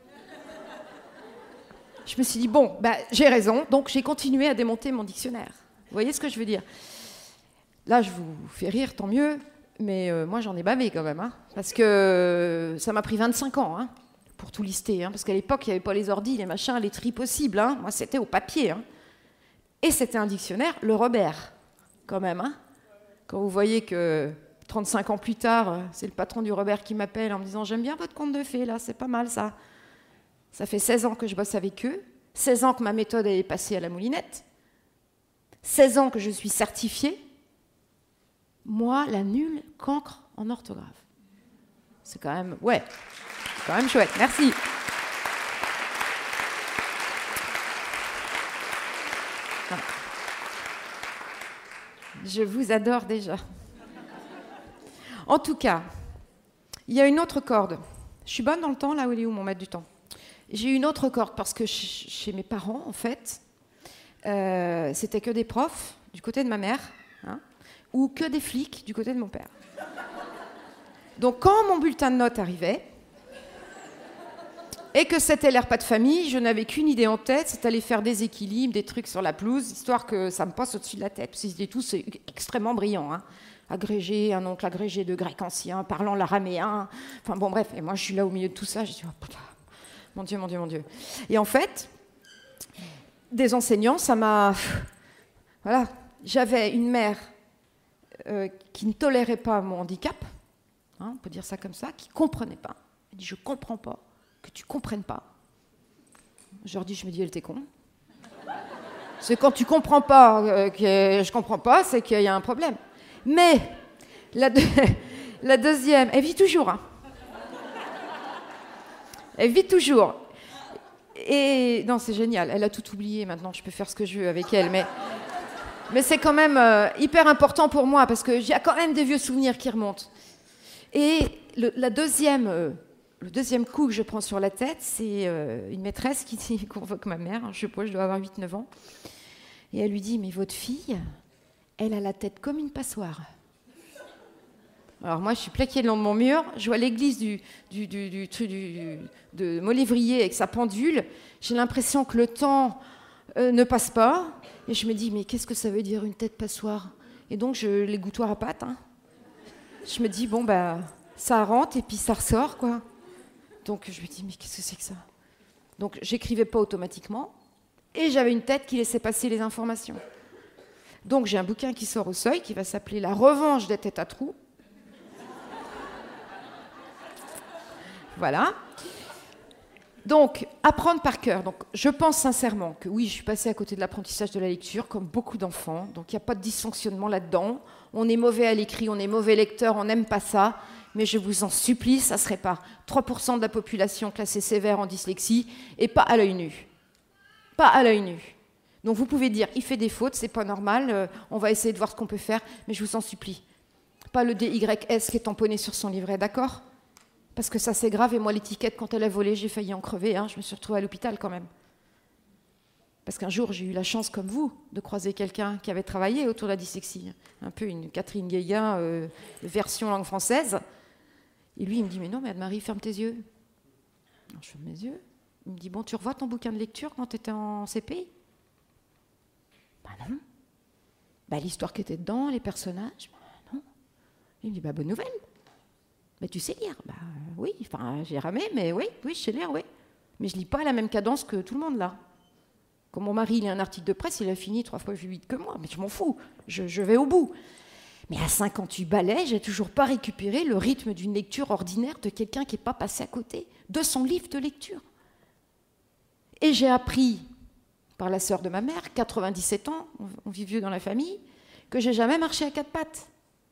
Je me suis dit, bon, j'ai raison, donc j'ai continué à démonter mon dictionnaire. Vous voyez ce que je veux dire? Là, je vous fais rire, tant mieux, mais moi, j'en ai bavé quand même, hein, parce que ça m'a pris 25 ans hein, pour tout lister, hein, parce qu'à l'époque, il n'y avait pas les ordis, les machins, les tris possibles. Hein, moi, c'était au papier. Hein, et c'était un dictionnaire, le Robert, quand même. Hein, quand vous voyez que... 35 ans plus tard, c'est le patron du Robert qui m'appelle en me disant « J'aime bien votre conte de fées, là, c'est pas mal, ça. » Ça fait 16 ans que je bosse avec eux, 16 ans que ma méthode est passée à la moulinette, 16 ans que je suis certifiée. Moi, la nulle cancre en orthographe. C'est quand même... Ouais, c'est quand même chouette. Merci. Je vous adore déjà. En tout cas, il y a une autre corde. Je suis bonne dans le temps, là où il est où mon maître du temps? J'ai une autre corde parce que chez mes parents, en fait, c'était que des profs du côté de ma mère, hein, ou que des flics du côté de mon père. Donc quand mon bulletin de notes arrivait, et que c'était les repas de famille, je n'avais qu'une idée en tête, c'est d'aller faire des équilibres, des trucs sur la pelouse, histoire que ça me passe au-dessus de la tête. Parce qu'ils étaient tous extrêmement brillants, hein. Agrégé, un oncle agrégé de grec ancien, parlant l'araméen. Enfin bon, bref. Et moi, je suis là au milieu de tout ça. Je dis, oh putain, mon Dieu, mon Dieu, mon Dieu. Et en fait, des enseignants, ça m'a... Voilà. J'avais une mère qui ne tolérait pas mon handicap, hein, on peut dire ça comme ça, qui ne comprenait pas. Elle dit, je ne comprends pas que tu ne comprennes pas. Je leur dis, elle était con. C'est quand tu ne comprends pas que je ne comprends pas, c'est qu'il y a un problème. Mais la deuxième, elle vit toujours. Hein. Elle vit toujours. Et non, c'est génial. Elle a tout oublié maintenant. Je peux faire ce que je veux avec elle. Mais c'est quand même hyper important pour moi parce que j'ai quand même des vieux souvenirs qui remontent. Et le deuxième coup que je prends sur la tête, c'est une maîtresse qui convoque ma mère. Je sais pas, je dois avoir 8-9 ans. Et elle lui dit, mais votre fille... Elle a la tête comme une passoire. Alors moi, je suis plaquée le long de mon mur, je vois l'église de Molévrier avec sa pendule, j'ai l'impression que le temps ne passe pas, et je me dis, mais qu'est-ce que ça veut dire une tête passoire? Et donc, les gouttoirs à pattes, hein. Je me dis, bon, bah, ça rentre et puis ça ressort, quoi. Donc, je me dis, mais qu'est-ce que c'est que ça? Donc, j'écrivais pas automatiquement, et j'avais une tête qui laissait passer les informations. Donc, j'ai un bouquin qui sort au seuil, qui va s'appeler « La revanche des têtes à trous ». Voilà. Donc, apprendre par cœur. Donc, je pense sincèrement que oui, je suis passée à côté de l'apprentissage de la lecture, comme beaucoup d'enfants. Donc, il n'y a pas de dysfonctionnement là-dedans. On est mauvais à l'écrit, on est mauvais lecteur, on n'aime pas ça. Mais je vous en supplie, ça ne serait pas 3% de la population classée sévère en dyslexie et pas à l'œil nu. Pas à l'œil nu. Donc, vous pouvez dire, il fait des fautes, c'est pas normal, on va essayer de voir ce qu'on peut faire, mais je vous en supplie. Pas le DYS qui est tamponné sur son livret, d'accord ? Parce que ça, c'est grave. Et moi, l'étiquette, quand elle a volé, j'ai failli en crever. Hein. Je me suis retrouvée à l'hôpital quand même. Parce qu'un jour, j'ai eu la chance, comme vous, de croiser quelqu'un qui avait travaillé autour de la dyslexie. Un peu une Catherine Guéguin, version langue française. Et lui, il me dit, mais non, mais Anne-Marie, ferme tes yeux. Alors, je ferme mes yeux. Il me dit, bon, tu revois ton bouquin de lecture quand tu étais en CPI? Ben non. Ben, l'histoire qui était dedans, les personnages, ben non. Il me dit, bah, bonne nouvelle. Mais tu sais lire? Bah oui, enfin j'ai ramé, mais oui, je sais lire, oui. Mais je lis pas à la même cadence que tout le monde là. Quand mon mari lit un article de presse, il a fini 3 fois plus vite que moi, mais je m'en fous, je vais au bout. Mais à 58 balais, j'ai toujours pas récupéré le rythme d'une lecture ordinaire de quelqu'un qui n'est pas passé à côté de son livre de lecture. Et j'ai appris, par la sœur de ma mère, 97 ans, on vit vieux dans la famille, que j'ai jamais marché à 4 pattes.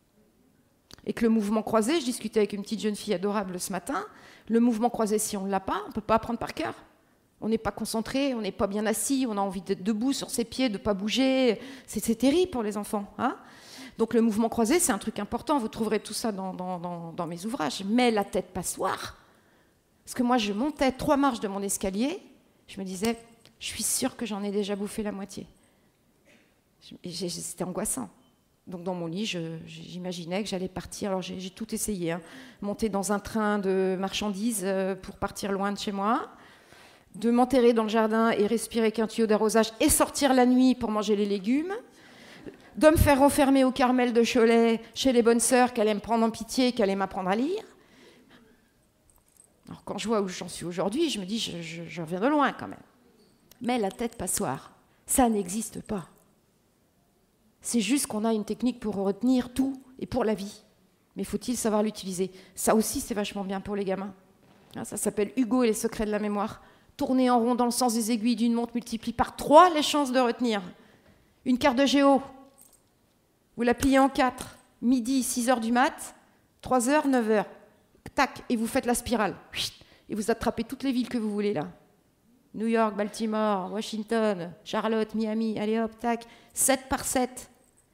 Et que le mouvement croisé, je discutais avec une petite jeune fille adorable ce matin, le mouvement croisé, si on ne l'a pas, on ne peut pas apprendre par cœur. On n'est pas concentré, on n'est pas bien assis, on a envie d'être debout sur ses pieds, de ne pas bouger. C'est terrible pour les enfants. Hein. Donc le mouvement croisé, c'est un truc important. Vous trouverez tout ça dans mes ouvrages. Mais la tête passoire, parce que moi, je montais 3 marches de mon escalier, je me disais, je suis sûre que j'en ai déjà bouffé la moitié. C'était angoissant. Donc dans mon lit, j'imaginais que j'allais partir. Alors j'ai tout essayé. Hein. Monter dans un train de marchandises pour partir loin de chez moi, de m'enterrer dans le jardin et respirer qu'un tuyau d'arrosage et sortir la nuit pour manger les légumes, de me faire enfermer au Carmel de Cholet chez les bonnes sœurs qui allaient me prendre en pitié et qui allaient m'apprendre à lire. Alors quand je vois où j'en suis aujourd'hui, je me dis, je reviens de loin quand même. Mais la tête passoire, ça n'existe pas. C'est juste qu'on a une technique pour retenir tout et pour la vie. Mais faut-il savoir l'utiliser? Ça aussi, c'est vachement bien pour les gamins. Ça s'appelle Hugo et les secrets de la mémoire. Tourner en rond dans le sens des aiguilles d'une montre multiplie par 3 les chances de retenir. Une carte de géo, vous la pliez en 4. Midi, 6h du mat, 3h, 9h. Tac, et vous faites la spirale. Et vous attrapez toutes les villes que vous voulez là. New York, Baltimore, Washington, Charlotte, Miami, allez hop, tac. 7 par 7.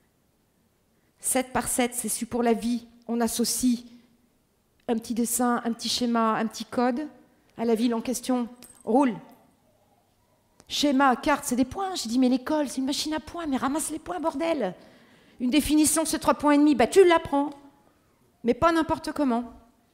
7 par 7, c'est su pour la vie. On associe un petit dessin, un petit schéma, un petit code à la ville en question. Roule. Schéma, carte, c'est des points. J'ai dit, mais l'école, c'est une machine à points, mais ramasse les points, bordel. Une définition, c'est 3,5 points, bah tu l'apprends. Mais pas n'importe comment.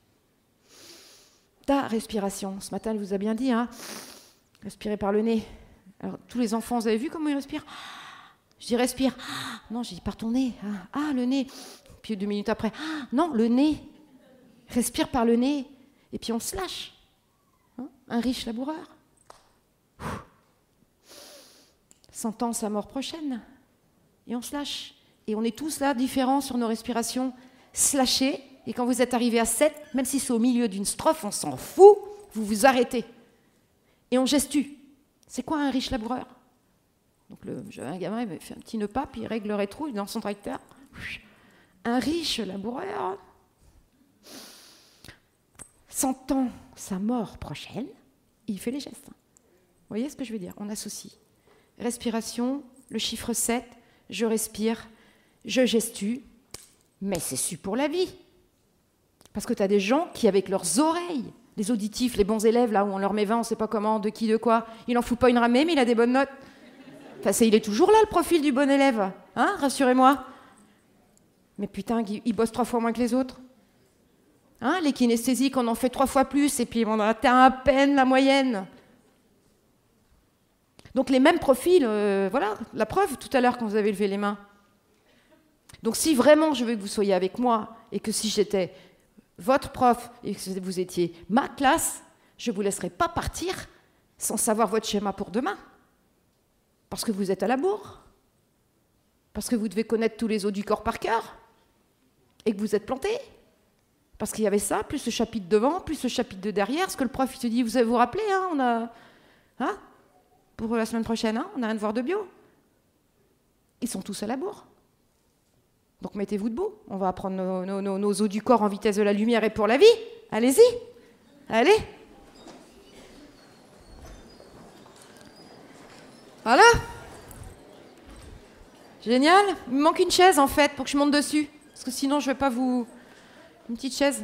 Ta respiration. Ce matin, elle vous a bien dit, hein. Respirer par le nez. Alors, tous les enfants, vous avez vu comment ils respirent? Je dis respire. Non, j'ai dit par ton nez. Ah, le nez. Puis 2 minutes après, non, le nez. Respire par le nez. Et puis on se lâche. Hein, un riche laboureur. 100 ans, sa mort prochaine. Et on se lâche. Et on est tous là, différents sur nos respirations. Se lâcher. Et quand vous êtes arrivé à 7, même si c'est au milieu d'une strophe, on s'en fout, vous vous arrêtez. Et on gestue. C'est quoi un riche laboureur? Donc j'avais un gamin, il me fait un petit nœud pas, puis il règle le rétro, il est dans son tracteur. Un riche laboureur, 100 ans, sa mort prochaine, il fait les gestes. Vous voyez ce que je veux dire? On associe. Respiration, le chiffre 7, je respire, je gestue, mais c'est su pour la vie. Parce que tu as des gens qui, avec leurs oreilles, les auditifs, les bons élèves, là où on leur met 20, on ne sait pas comment, de qui, de quoi, il n'en fout pas une ramée, mais il a des bonnes notes. Enfin, il est toujours là, le profil du bon élève. Hein, rassurez-moi. Mais putain, il bosse 3 fois moins que les autres. Hein, les kinesthésiques, on en fait 3 fois plus et puis on atteint à peine la moyenne. Donc les mêmes profils, voilà, la preuve tout à l'heure quand vous avez levé les mains. Donc si vraiment je veux que vous soyez avec moi et que si j'étais votre prof et que vous étiez ma classe, je ne vous laisserai pas partir sans savoir votre schéma pour demain. Parce que vous êtes à la bourre. Parce que vous devez connaître tous les os du corps par cœur. Et que vous êtes planté. Parce qu'il y avait ça, plus le chapitre devant, plus le chapitre de derrière. Ce que le prof il te dit, vous rappelez, hein, on a... Hein, pour la semaine prochaine, hein, on a un devoir de bio. Ils sont tous à la bourre. Donc mettez-vous debout. On va apprendre nos os du corps en vitesse de la lumière et pour la vie. Allez-y. Allez. Voilà. Génial. Il me manque une chaise en fait pour que je monte dessus. Parce que sinon je ne vais pas vous... Une petite chaise.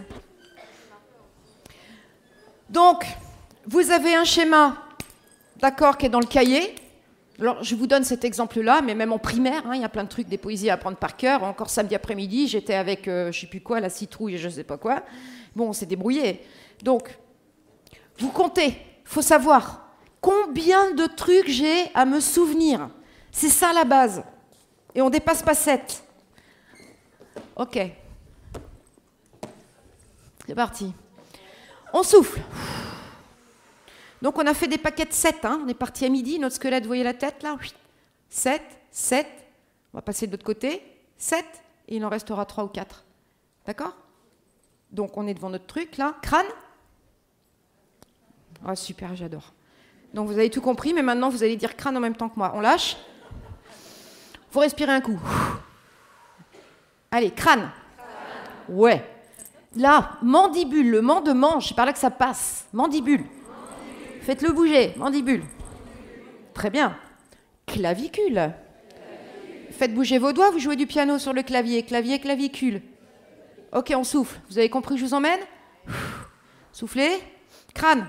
Donc, vous avez un schéma, d'accord, qui est dans le cahier. Alors, je vous donne cet exemple-là, mais même en primaire, hein, il y a plein de trucs, des poésies à apprendre par cœur. Encore samedi après-midi, j'étais avec, je ne sais plus quoi, la citrouille et je ne sais pas quoi. Bon, on s'est débrouillé. Donc, vous comptez. Il faut savoir combien de trucs j'ai à me souvenir. C'est ça la base. Et on ne dépasse pas 7. Ok. C'est parti. On souffle. Donc, on a fait des paquets de 7. Hein. On est parti à midi. Notre squelette, vous voyez la tête là ? 7, 7. On va passer de l'autre côté. 7. Et il en restera 3 ou 4. D'accord ? Donc, on est devant notre truc là. Crâne. Ah, super, j'adore. Donc, vous avez tout compris, mais maintenant, vous allez dire crâne en même temps que moi. On lâche. Il faut respirer un coup. Allez, crâne. Ouais. Là, mandibule, le mant de manche, c'est par là que ça passe. Mandibule. Faites-le bouger, mandibule. Très bien. Clavicule. Faites bouger vos doigts, vous jouez du piano sur le clavier. Clavier, clavicule. Ok, on souffle. Vous avez compris où je vous emmène ? Soufflez. Crâne.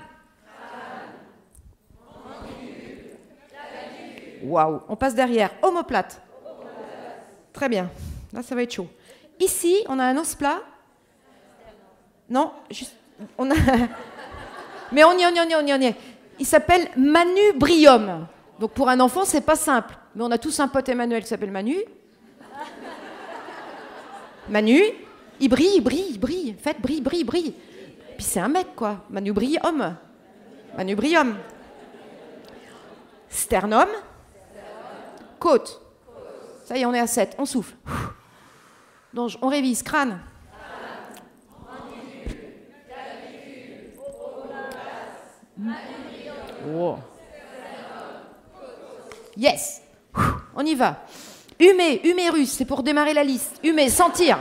Waouh, on passe derrière. Omoplate. Très bien. Là, ça va être chaud. Ici, on a un os plat. Non, juste, on a... Mais on y est. Il s'appelle manubrium. Donc pour un enfant, c'est pas simple. Mais on a tous un pote Emmanuel qui s'appelle Manu. Manu, il brille. Faites, brille. Puis c'est un mec, quoi. Manubrium. Sternum. Côte. Ça y est, on est à 7. On souffle. Donc on révise. Crâne. Oh. Yes. On y va. Humer, humérus, c'est pour démarrer la liste. Humer, sentir.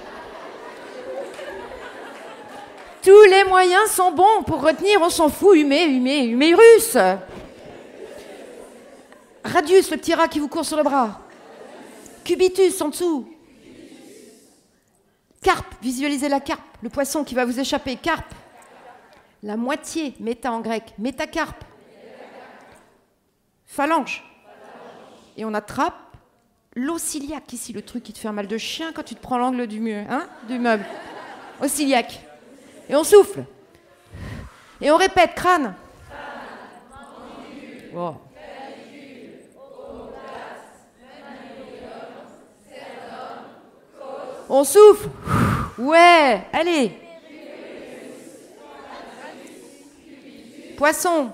Tous les moyens sont bons pour retenir, on s'en fout. Humérus. Radius, le petit rat qui vous court sur le bras. Cubitus, en dessous. Carpe, visualisez la carpe, le poisson qui va vous échapper. Carpe. La moitié, méta en grec, métacarpe. Phalange. Et on attrape l'os iliaque, ici, le truc qui te fait un mal de chien quand tu te prends l'angle du mur, hein, du meuble. Os iliaque. Et on souffle. Et on répète, crâne. Oh. On souffle. Ouais, allez. Poisson.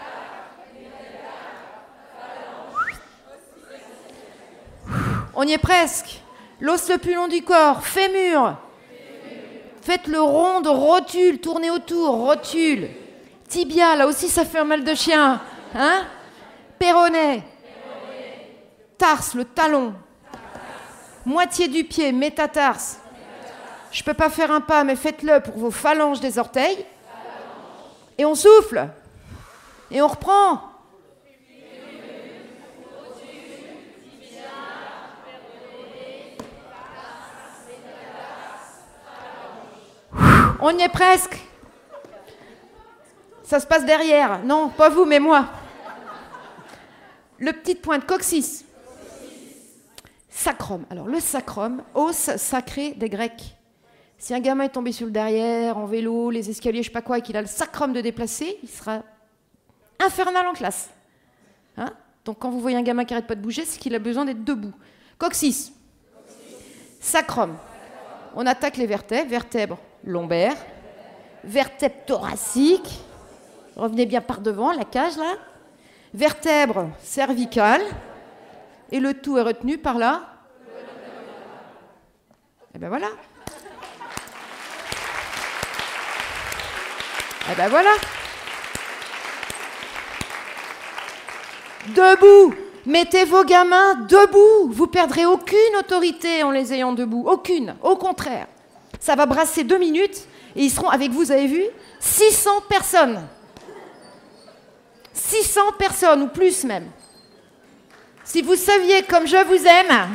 On y est presque. L'os le plus long du corps, fémur. Faites le rond de rotule, tournez autour, rotule. Tibia, là aussi ça fait un mal de chien. Hein ? Péroné. Tarse, le talon. Moitié du pied, métatarse. Je ne peux pas faire un pas, mais faites-le pour vos phalanges des orteils. Et on souffle. Et on reprend. On y est presque. Ça se passe derrière. Non, pas vous, mais moi. Le petit point de coccyx. Sacrum. Alors, le sacrum, os sacré des Grecs. Si un gamin est tombé sur le derrière, en vélo, les escaliers, je sais pas quoi, et qu'il a le sacrum de déplacer, il sera infernal en classe. Hein? Donc quand vous voyez un gamin qui n'arrête pas de bouger, c'est qu'il a besoin d'être debout. Coccyx. Sacrum. On attaque les vertèbres. Vertèbres lombaires. Vertèbres thoraciques. Revenez bien par devant, la cage là. Vertèbres cervicales. Et le tout est retenu par là. Et ben voilà. Et ben voilà. Debout. Mettez vos gamins debout. Vous perdrez aucune autorité en les ayant debout. Aucune. Au contraire. Ça va brasser 2 minutes et ils seront avec vous, vous avez vu, 600 personnes. 600 personnes ou plus même. Si vous saviez comme je vous aime.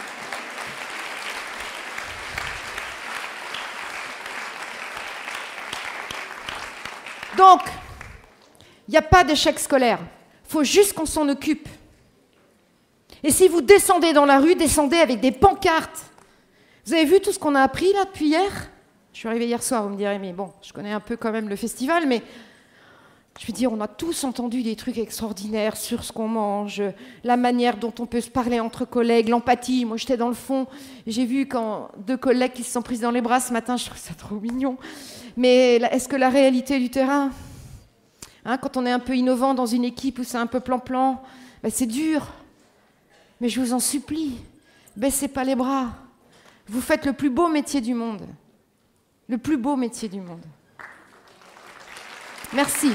Donc, il n'y a pas d'échec scolaire. Il faut juste qu'on s'en occupe. Et si vous descendez dans la rue, descendez avec des pancartes. Vous avez vu tout ce qu'on a appris là depuis hier ? Je suis arrivée hier soir, vous me direz, mais bon, je connais un peu quand même le festival, mais je veux dire, on a tous entendu des trucs extraordinaires sur ce qu'on mange, la manière dont on peut se parler entre collègues, l'empathie. Moi, j'étais dans le fond, j'ai vu quand 2 collègues qui se sont prises dans les bras ce matin, je trouve ça trop mignon. Mais est-ce que la réalité du terrain, hein, quand on est un peu innovant dans une équipe où c'est un peu plan-plan, ben c'est dur. Mais je vous en supplie, baissez pas les bras. Vous faites le plus beau métier du monde. Le plus beau métier du monde. Merci.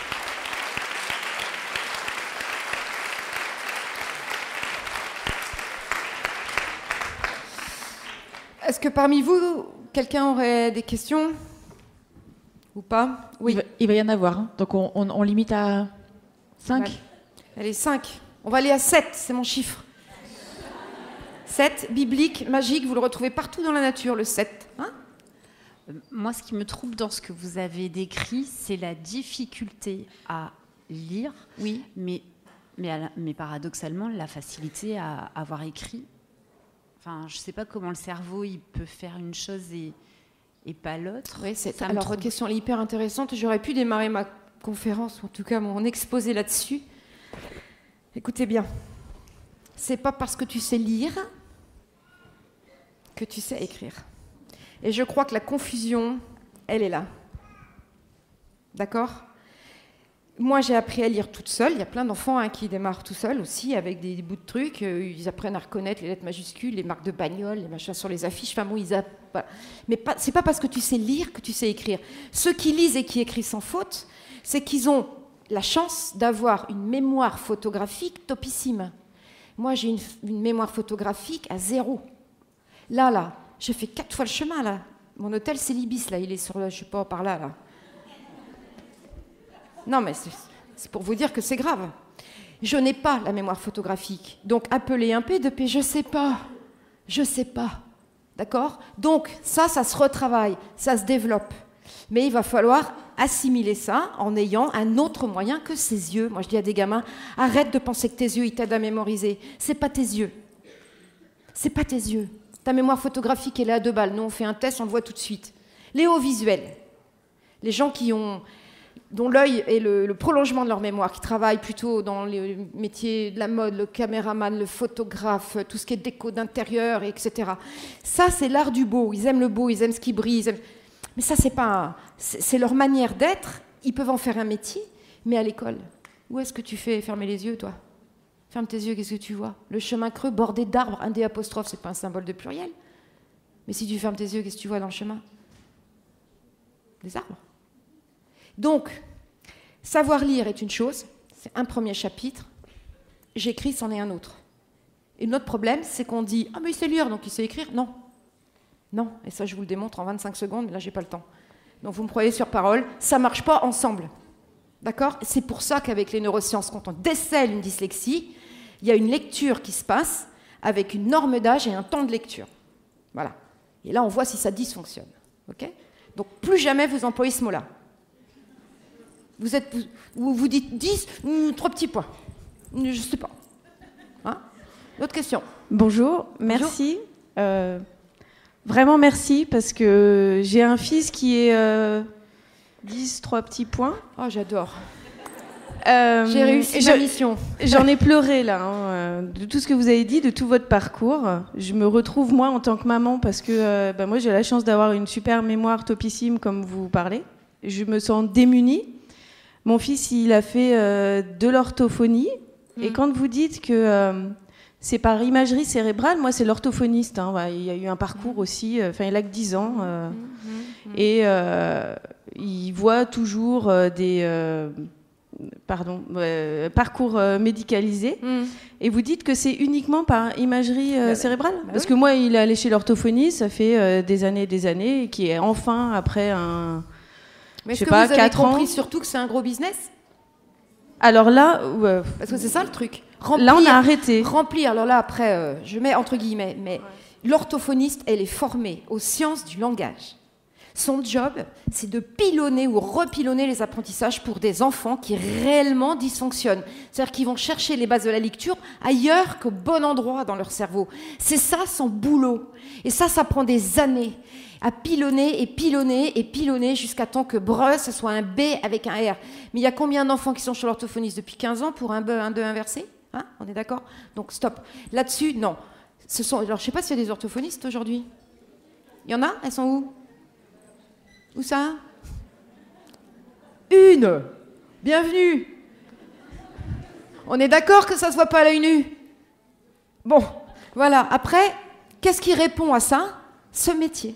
Est-ce que parmi vous, quelqu'un aurait des questions ? Ou pas ? Oui. Il va y en avoir. Hein. Donc on limite à 5 ? Allez, 5. On va aller à 7, c'est mon chiffre. 7, biblique, magique, vous le retrouvez partout dans la nature, le 7. Hein ? Moi, ce qui me trouble dans ce que vous avez décrit, c'est la difficulté à lire, oui. mais paradoxalement, la facilité à avoir écrit. Enfin, je ne sais pas comment le cerveau il peut faire une chose et pas l'autre. Oui, alors, votre question est hyper intéressante. J'aurais pu démarrer ma conférence, ou en tout cas mon exposé là-dessus. Écoutez bien, c'est pas parce que tu sais lire que tu sais écrire. Et je crois que la confusion, elle est là. D'accord ? Moi, j'ai appris à lire toute seule. Il y a plein d'enfants qui démarrent tout seuls aussi, avec des bouts de trucs. Ils apprennent à reconnaître les lettres majuscules, les marques de bagnole, les machins sur les affiches. Enfin bon, mais c'est pas parce que tu sais lire que tu sais écrire. Ceux qui lisent et qui écrivent sans faute, c'est qu'ils ont la chance d'avoir une mémoire photographique topissime. Moi, j'ai une mémoire photographique à 0. Là, j'ai fait 4 fois le chemin, là. Mon hôtel, c'est l'Ibis, là. Il est sur, je sais pas, par là. Non, mais c'est pour vous dire que c'est grave. Je n'ai pas la mémoire photographique. Donc, appeler un P2P, je sais pas. D'accord ? Donc, ça se retravaille, ça se développe. Mais il va falloir assimiler ça en ayant un autre moyen que ses yeux. Moi, je dis à des gamins, arrête de penser que tes yeux, ils t'aident à mémoriser. C'est pas tes yeux. Ta mémoire photographique, elle est à 2 balles. Nous, on fait un test, on le voit tout de suite. Les hauts visuels, les gens dont l'œil est le prolongement de leur mémoire, qui travaillent plutôt dans les métiers de la mode, le caméraman, le photographe, tout ce qui est déco d'intérieur, etc. Ça, c'est l'art du beau. Ils aiment le beau, ils aiment ce qui brille. Mais ça, c'est leur manière d'être. Ils peuvent en faire un métier, mais à l'école, où est-ce que tu fais fermer les yeux, toi ? Ferme tes yeux, qu'est-ce que tu vois ? Le chemin creux, bordé d'arbres, un D apostrophe, c'est pas un symbole de pluriel. Mais si tu fermes tes yeux, qu'est-ce que tu vois dans le chemin ? Des arbres. Donc, savoir lire est une chose, c'est un premier chapitre. J'écris, c'en est un autre. Et notre problème, c'est qu'on dit « Ah, mais il sait lire, donc il sait écrire ». Non. Non, et ça, je vous le démontre en 25 secondes, mais là, j'ai pas le temps. Donc, vous me croyez sur parole, ça marche pas ensemble. D'accord ? C'est pour ça qu'avec les neurosciences, quand on décèle une dyslexie, il y a une lecture qui se passe avec une norme d'âge et un temps de lecture. Voilà. Et là, on voit si ça dysfonctionne. Okay ? Donc, plus jamais vous employez ce mot-là. Vous dites 10, 3 petits points. Je ne sais pas. Hein ? D'autres questions ? Bonjour, merci. Vraiment merci, parce que j'ai un fils qui est 10, 3 petits points. Oh, j'adore. J'ai réussi ma mission. J'en ai pleuré là, de tout ce que vous avez dit, de tout votre parcours. Je me retrouve moi en tant que maman, parce que moi j'ai la chance d'avoir une super mémoire topissime comme vous parlez. Je me sens démunie. Mon fils, il a fait de l'orthophonie. Et quand vous dites que c'est par imagerie cérébrale, moi c'est l'orthophoniste. Il y a eu un parcours aussi, il a que 10 ans. Et il voit toujours des parcours médicalisés. Et vous dites que c'est uniquement par imagerie cérébrale Parce que moi, il est allé chez l'orthophoniste, ça fait des années, et qui est enfin, après un... Mais est-ce que vous avez compris surtout que c'est un gros business ? Alors là... Parce que c'est ça le truc. Là, on a arrêté. Remplir, alors là, après, je mets entre guillemets, mais l'orthophoniste, elle est formée aux sciences du langage. Son job, c'est de pilonner ou repilonner les apprentissages pour des enfants qui réellement dysfonctionnent. C'est-à-dire qu'ils vont chercher les bases de la lecture ailleurs qu'au bon endroit dans leur cerveau. C'est ça son boulot. Et ça prend des années à pilonner et pilonner et pilonner jusqu'à temps que breu, ce soit un B avec un R. Mais il y a combien d'enfants qui sont chez l'orthophoniste depuis 15 ans pour un B, un 2 inversé ? On est d'accord ? Donc stop. Là-dessus, non. Alors je ne sais pas s'il y a des orthophonistes aujourd'hui. Il y en a ? Elles sont où ? Où ça ? Une ! Bienvenue ! On est d'accord que ça ne se voit pas à l'œil nu ? Bon, voilà. Après, qu'est-ce qui répond à ça ? Ce métier.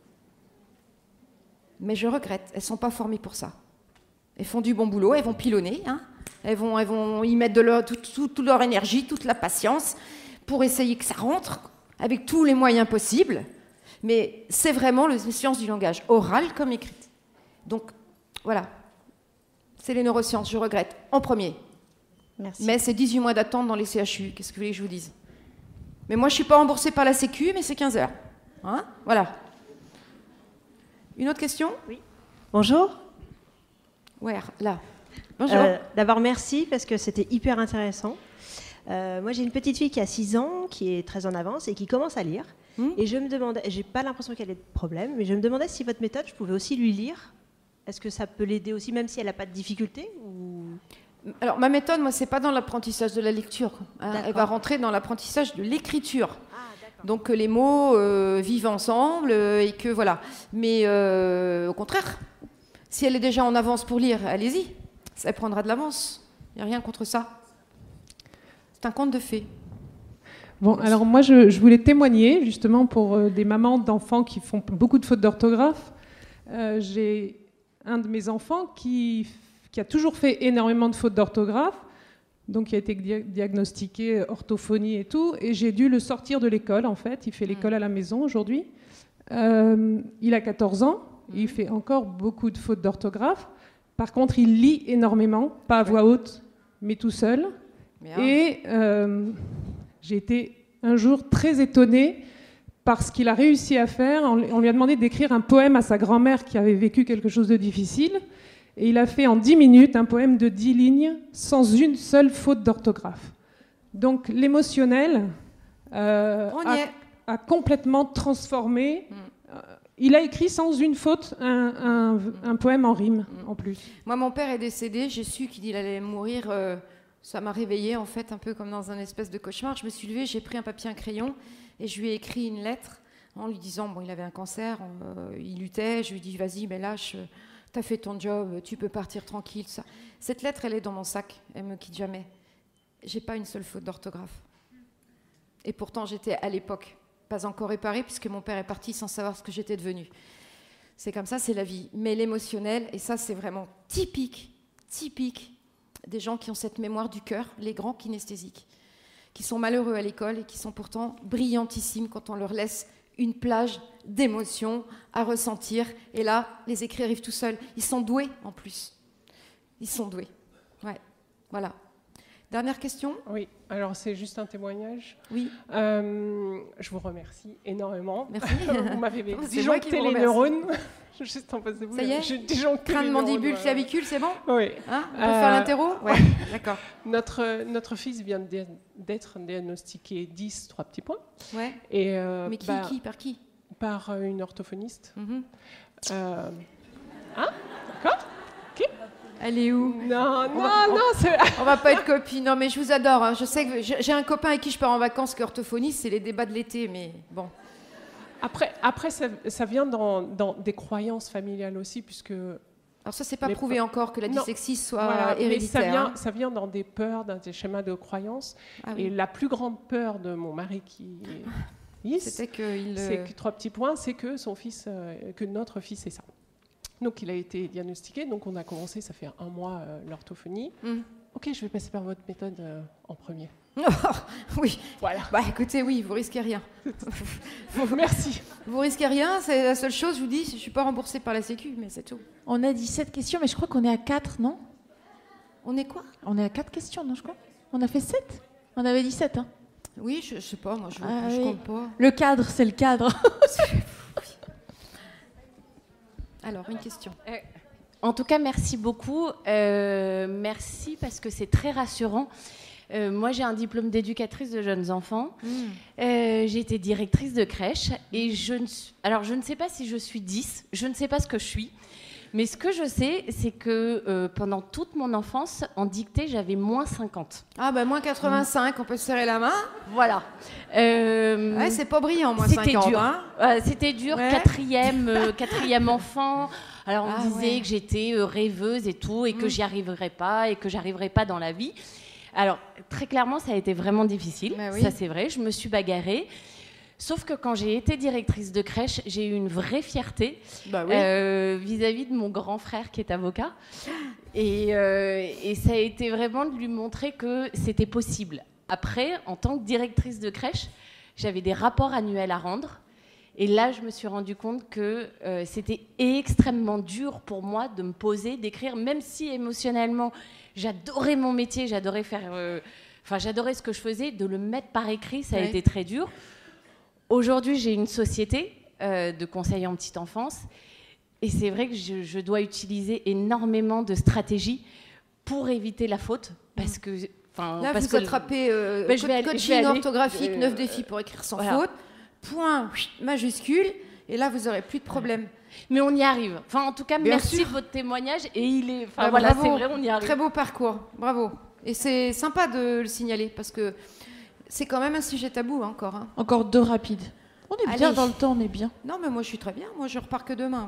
Mais je regrette, elles ne sont pas formées pour ça. Elles font du bon boulot, elles vont pilonner, elles vont y mettre toute leur énergie, toute la patience, pour essayer que ça rentre, avec tous les moyens possibles. Mais c'est vraiment les sciences du langage, orale comme écrite. Donc, voilà. C'est les neurosciences, je regrette, en premier. Merci. Mais c'est 18 mois d'attente dans les CHU, qu'est-ce que vous voulez que je vous dise ? Mais moi, je ne suis pas remboursée par la Sécu, mais c'est 15 heures. Voilà. Une autre question ? Oui. Bonjour. Ouais, là. Bonjour. D'abord, merci, parce que c'était hyper intéressant. Moi, j'ai une petite fille qui a 6 ans, qui est très en avance et qui commence à lire. Et je me demandais, j'ai pas l'impression qu'elle ait de problème, mais je me demandais si votre méthode, je pouvais aussi lui lire. Est-ce que ça peut l'aider aussi, même si elle n'a pas de difficulté ou... Alors, ma méthode, moi, c'est pas dans l'apprentissage de la lecture. Elle va rentrer dans l'apprentissage de l'écriture. Donc, que les mots vivent ensemble et que voilà. Mais au contraire, si elle est déjà en avance pour lire, allez-y. Elle prendra de l'avance. Il n'y a rien contre ça. C'est un conte de fées. Bon, alors moi, je voulais témoigner justement pour des mamans d'enfants qui font beaucoup de fautes d'orthographe. J'ai un de mes enfants qui a toujours fait énormément de fautes d'orthographe, donc qui a été diagnostiqué orthophonie et tout, et j'ai dû le sortir de l'école, en fait. Il fait l'école à la maison aujourd'hui. Il a 14 ans, il fait encore beaucoup de fautes d'orthographe. Par contre, il lit énormément, pas à voix haute, mais tout seul. Et j'ai été un jour très étonnée par ce qu'il a réussi à faire. On lui a demandé d'écrire un poème à sa grand-mère qui avait vécu quelque chose de difficile. Et il a fait en 10 minutes un poème de 10 lignes sans une seule faute d'orthographe. Donc l'émotionnel a complètement transformé. Il a écrit sans une faute un poème en rime en plus. Moi, mon père est décédé. J'ai su qu'il allait mourir. Ça m'a réveillée, en fait, un peu comme dans un espèce de cauchemar. Je me suis levée, j'ai pris un papier, un crayon, et je lui ai écrit une lettre en lui disant, il avait un cancer, il luttait. Je lui ai dit, vas-y, mais lâche, t'as fait ton job, tu peux partir tranquille. Ça. Cette lettre, elle est dans mon sac, elle me quitte jamais. J'ai pas une seule faute d'orthographe. Et pourtant, j'étais à l'époque pas encore réparée, puisque mon père est parti sans savoir ce que j'étais devenue. C'est comme ça, c'est la vie. Mais l'émotionnel, et ça, c'est vraiment typique des gens qui ont cette mémoire du cœur, les grands kinesthésiques, qui sont malheureux à l'école et qui sont pourtant brillantissimes quand on leur laisse une plage d'émotions à ressentir. Et là, les écrits arrivent tout seuls. Ils sont doués en plus. Ils sont doués. Ouais, voilà. Dernière question ? Oui, alors c'est juste un témoignage. Oui. Je vous remercie énormément. Merci. Vous m'avez disjoncté les neurones. Juste en face de vous. Ça y est ? J'ai disjoncté Crâne, les mandibule, neurones, clavicule, c'est bon ? Oui. On peut faire l'interro ? Ouais, d'accord. Notre fils vient d'être diagnostiqué 10, 3 petits points. Ouais. Et, mais qui, par qui ? Par une orthophoniste. Mm-hmm. D'accord. Ok. Elle est où? Non, on va pas être copines. Non, mais je vous adore. Hein. Je sais que j'ai un copain avec qui je pars en vacances qui est orthophoniste, c'est les débats de l'été, mais bon. Après ça vient dans des croyances familiales aussi, puisque... Alors ça, c'est pas prouvé encore que la dyslexie soit héréditaire. Mais ça vient dans des peurs, dans des schémas de croyances. Ah, oui. Et la plus grande peur de mon mari c'est que 3 petits points, c'est que que notre fils ait ça. Donc il a été diagnostiqué, donc on a commencé, ça fait 1 mois, l'orthophonie. Ok, je vais passer par votre méthode en premier. Oui, voilà. Bah écoutez, oui, vous risquez rien. Merci. Vous risquez rien, c'est la seule chose, je vous dis, je suis pas remboursée par la Sécu, mais c'est tout. On a dit 7 questions, mais je crois qu'on est à 4, non? On est quoi? On est à 4 questions, non, je crois. On a fait 7? On avait dit 7, hein? Oui, je sais pas, moi je compte pas. Le cadre, c'est le cadre. Alors, une question. En tout cas, merci beaucoup. Merci parce que c'est très rassurant. Moi, j'ai un diplôme d'éducatrice de jeunes enfants. J'ai été directrice de crèche. Et je ne sais pas si je suis 10. Je ne sais pas ce que je suis. Mais ce que je sais, c'est que pendant toute mon enfance, en dictée, j'avais moins 50. Ah bah moins 85, on peut se serrer la main. Voilà. Ouais, c'est pas brillant, moins 50. C'était dur. Hein. C'était dur, ouais. quatrième enfant. Alors on disait que j'étais rêveuse et tout, et que j'y arriverais pas, et que j'arriverais pas dans la vie. Alors très clairement, ça a été vraiment difficile. Ça c'est vrai, je me suis bagarrée. Sauf que quand j'ai été directrice de crèche, j'ai eu une vraie fierté vis-à-vis de mon grand frère qui est avocat. Et ça a été vraiment de lui montrer que c'était possible. Après, en tant que directrice de crèche, j'avais des rapports annuels à rendre. Et là, je me suis rendu compte que c'était extrêmement dur pour moi de me poser, d'écrire, même si émotionnellement, j'adorais mon métier, j'adorais j'adorais ce que je faisais, de le mettre par écrit, ça a été très dur. Aujourd'hui, j'ai une société de conseil en petite enfance et c'est vrai que je dois utiliser énormément de stratégies pour éviter la faute parce que... Là, vous attrapez coaching orthographique, 9 défis pour écrire sans faute, point majuscule, et là, vous n'aurez plus de problème. Mais on y arrive. Enfin, en tout cas, merci de votre témoignage et il est... c'est vrai, on y arrive. Très beau parcours, bravo. Et c'est sympa de le signaler parce que c'est quand même un sujet tabou encore. Hein. Encore 2 rapides. On est bien dans le temps, on est bien. Non, mais moi je suis très bien. Moi je repars que demain.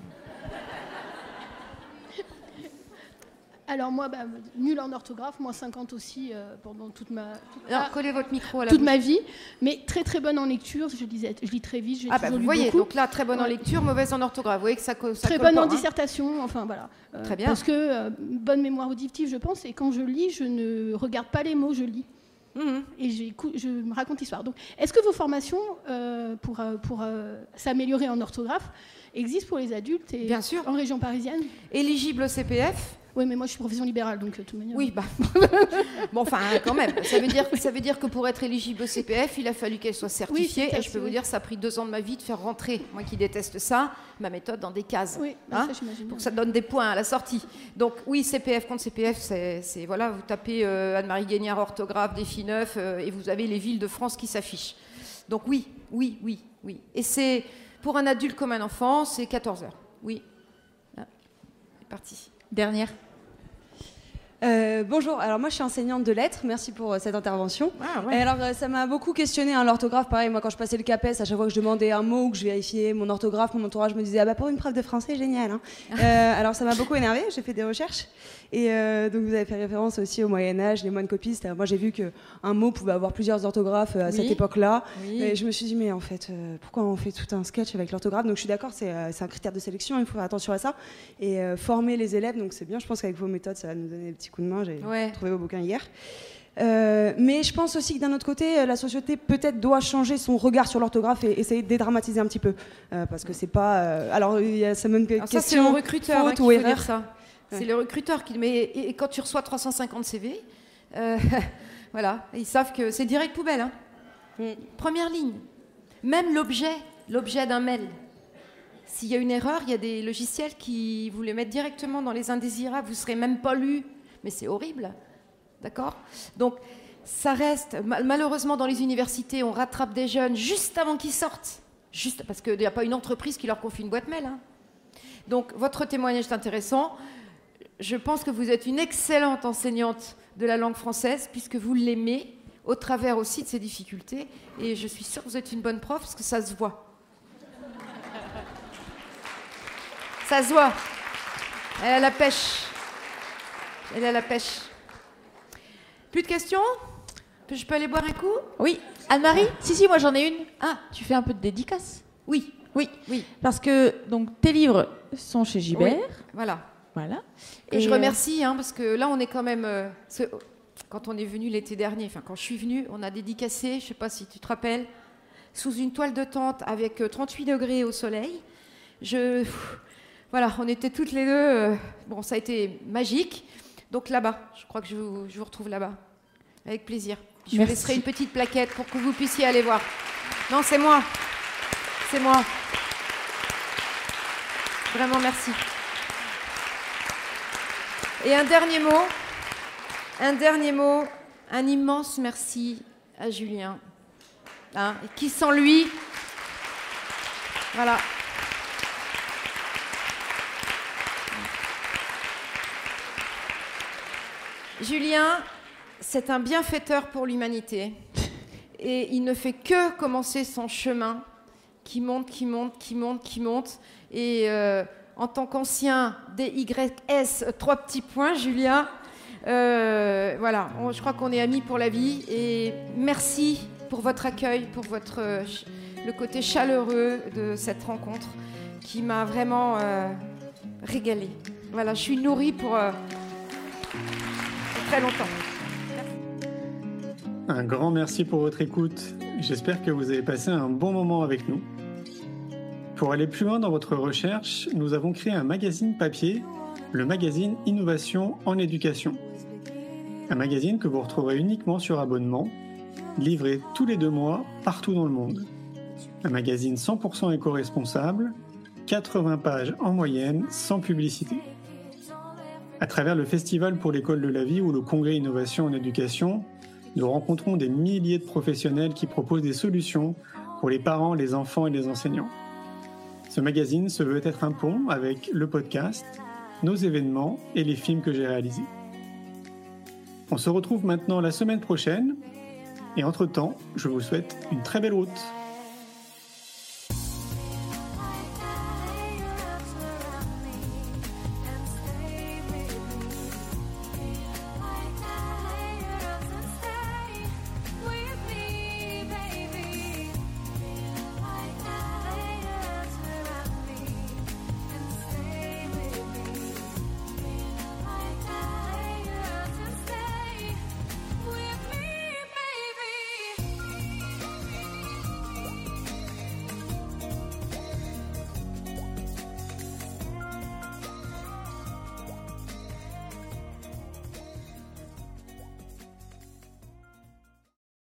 Alors moi, nulle en orthographe, moins 50 aussi pendant toute ma collez votre micro à la toute bouche. Ma vie, mais très très bonne en lecture. Je lis très vite. Vous voyez, donc là très bonne en lecture, mauvaise en orthographe. Vous voyez que ça très bonne en dissertation. Enfin voilà. Très bien. Parce que bonne mémoire auditive, je pense. Et quand je lis, je ne regarde pas les mots, je lis. Et je me raconte l'histoire. Donc, est-ce que vos formations pour s'améliorer en orthographe existent pour les adultes et bien sûr. En région parisienne? Éligible au CPF? Oui, mais moi je suis profession libérale, donc de toute manière. Oui, bon, enfin, quand même. Ça veut dire que pour être éligible au CPF, il a fallu qu'elle soit certifiée. Et je peux vous dire, ça a pris 2 ans de ma vie de faire rentrer, moi qui déteste ça, ma méthode dans des cases. Oui, ça j'imagine. Pour que ça donne des points à la sortie. Donc oui, CPF contre CPF, c'est voilà, vous tapez Anne-Marie Guignard orthographe, défi 9, et vous avez les villes de France qui s'affichent. Donc oui. Et c'est pour un adulte comme un enfant, c'est 14 heures. Oui. Là, c'est parti. Dernière. Bonjour, alors moi je suis enseignante de lettres, merci pour cette intervention. Ouais. Et alors ça m'a beaucoup questionné l'orthographe, pareil, moi quand je passais le CAPES, à chaque fois que je demandais un mot ou que je vérifiais mon orthographe, mon entourage me disait pour une prof de français, génial. Hein. Alors ça m'a beaucoup énervée, j'ai fait des recherches et donc vous avez fait référence aussi au Moyen-Âge, les moines copistes. Moi j'ai vu qu'un mot pouvait avoir plusieurs orthographes à cette époque-là et je me suis dit mais en fait pourquoi on fait tout un sketch avec l'orthographe? Donc je suis d'accord, c'est un critère de sélection, il faut faire attention à ça et former les élèves, donc c'est bien, je pense qu'avec vos méthodes ça va nous donner des petits coups de main. J'ai trouvé vos bouquins hier. Mais je pense aussi que d'un autre côté, la société peut-être doit changer son regard sur l'orthographe et essayer de dédramatiser un petit peu. Parce que c'est pas... alors, il y a ça même question... Ça, c'est le recruteur qui faut dire ça. Ouais. C'est le recruteur qui... Et quand tu reçois 350 CV, voilà, ils savent que c'est direct poubelle. Hein. Première ligne. Même l'objet d'un mail. S'il y a une erreur, il y a des logiciels qui vous les mettent directement dans les indésirables. Vous ne serez même pas lu. Mais c'est horrible, d'accord? Donc, ça reste... Malheureusement, dans les universités, on rattrape des jeunes juste avant qu'ils sortent. juste parce qu'il n'y a pas une entreprise qui leur confie une boîte mail. Hein. Donc, votre témoignage est intéressant. Je pense que vous êtes une excellente enseignante de la langue française, puisque vous l'aimez, au travers aussi de ses difficultés. Et je suis sûre que vous êtes une bonne prof, parce que ça se voit. Ça se voit. Elle a la pêche. Elle a la pêche. Plus de questions ? Je peux aller boire un coup ? Oui. Anne-Marie ? Si, moi j'en ai une. Ah, tu fais un peu de dédicace ? Oui. Parce que donc, tes livres sont chez Gibert. Oui. Voilà. Et je remercie, parce que là, on est quand même... quand on est venu l'été dernier, enfin, quand je suis venue, on a dédicacé, je ne sais pas si tu te rappelles, sous une toile de tente avec 38 degrés au soleil. Voilà, on était toutes les deux... bon, ça a été magique. Donc là-bas, je crois que je vous retrouve là-bas. Avec plaisir. Je vous laisserai une petite plaquette pour que vous puissiez aller voir. Non, c'est moi. C'est moi. Vraiment, merci. Et un dernier mot, un immense merci à Julien. Et qui sans lui... Voilà. Julien, c'est un bienfaiteur pour l'humanité. Et il ne fait que commencer son chemin qui monte. Et en tant qu'ancien DYS, 3 petits points, Julien, voilà, je crois qu'on est amis pour la vie. Et merci pour votre accueil, pour le côté chaleureux de cette rencontre qui m'a vraiment régalée. Voilà, je suis nourrie pour très longtemps. Un grand merci pour votre écoute. J'espère que vous avez passé un bon moment avec nous. Pour aller plus loin dans votre recherche, nous avons créé un magazine papier, le magazine Innovation en éducation. Un magazine que vous retrouverez uniquement sur abonnement, livré tous les 2 mois partout dans le monde. Un magazine 100% éco-responsable, 80 pages en moyenne, sans publicité. À travers le Festival pour l'école de la vie ou le Congrès Innovation en éducation, nous rencontrons des milliers de professionnels qui proposent des solutions pour les parents, les enfants et les enseignants. Ce magazine se veut être un pont avec le podcast, nos événements et les films que j'ai réalisés. On se retrouve maintenant la semaine prochaine et entre-temps, je vous souhaite une très belle route.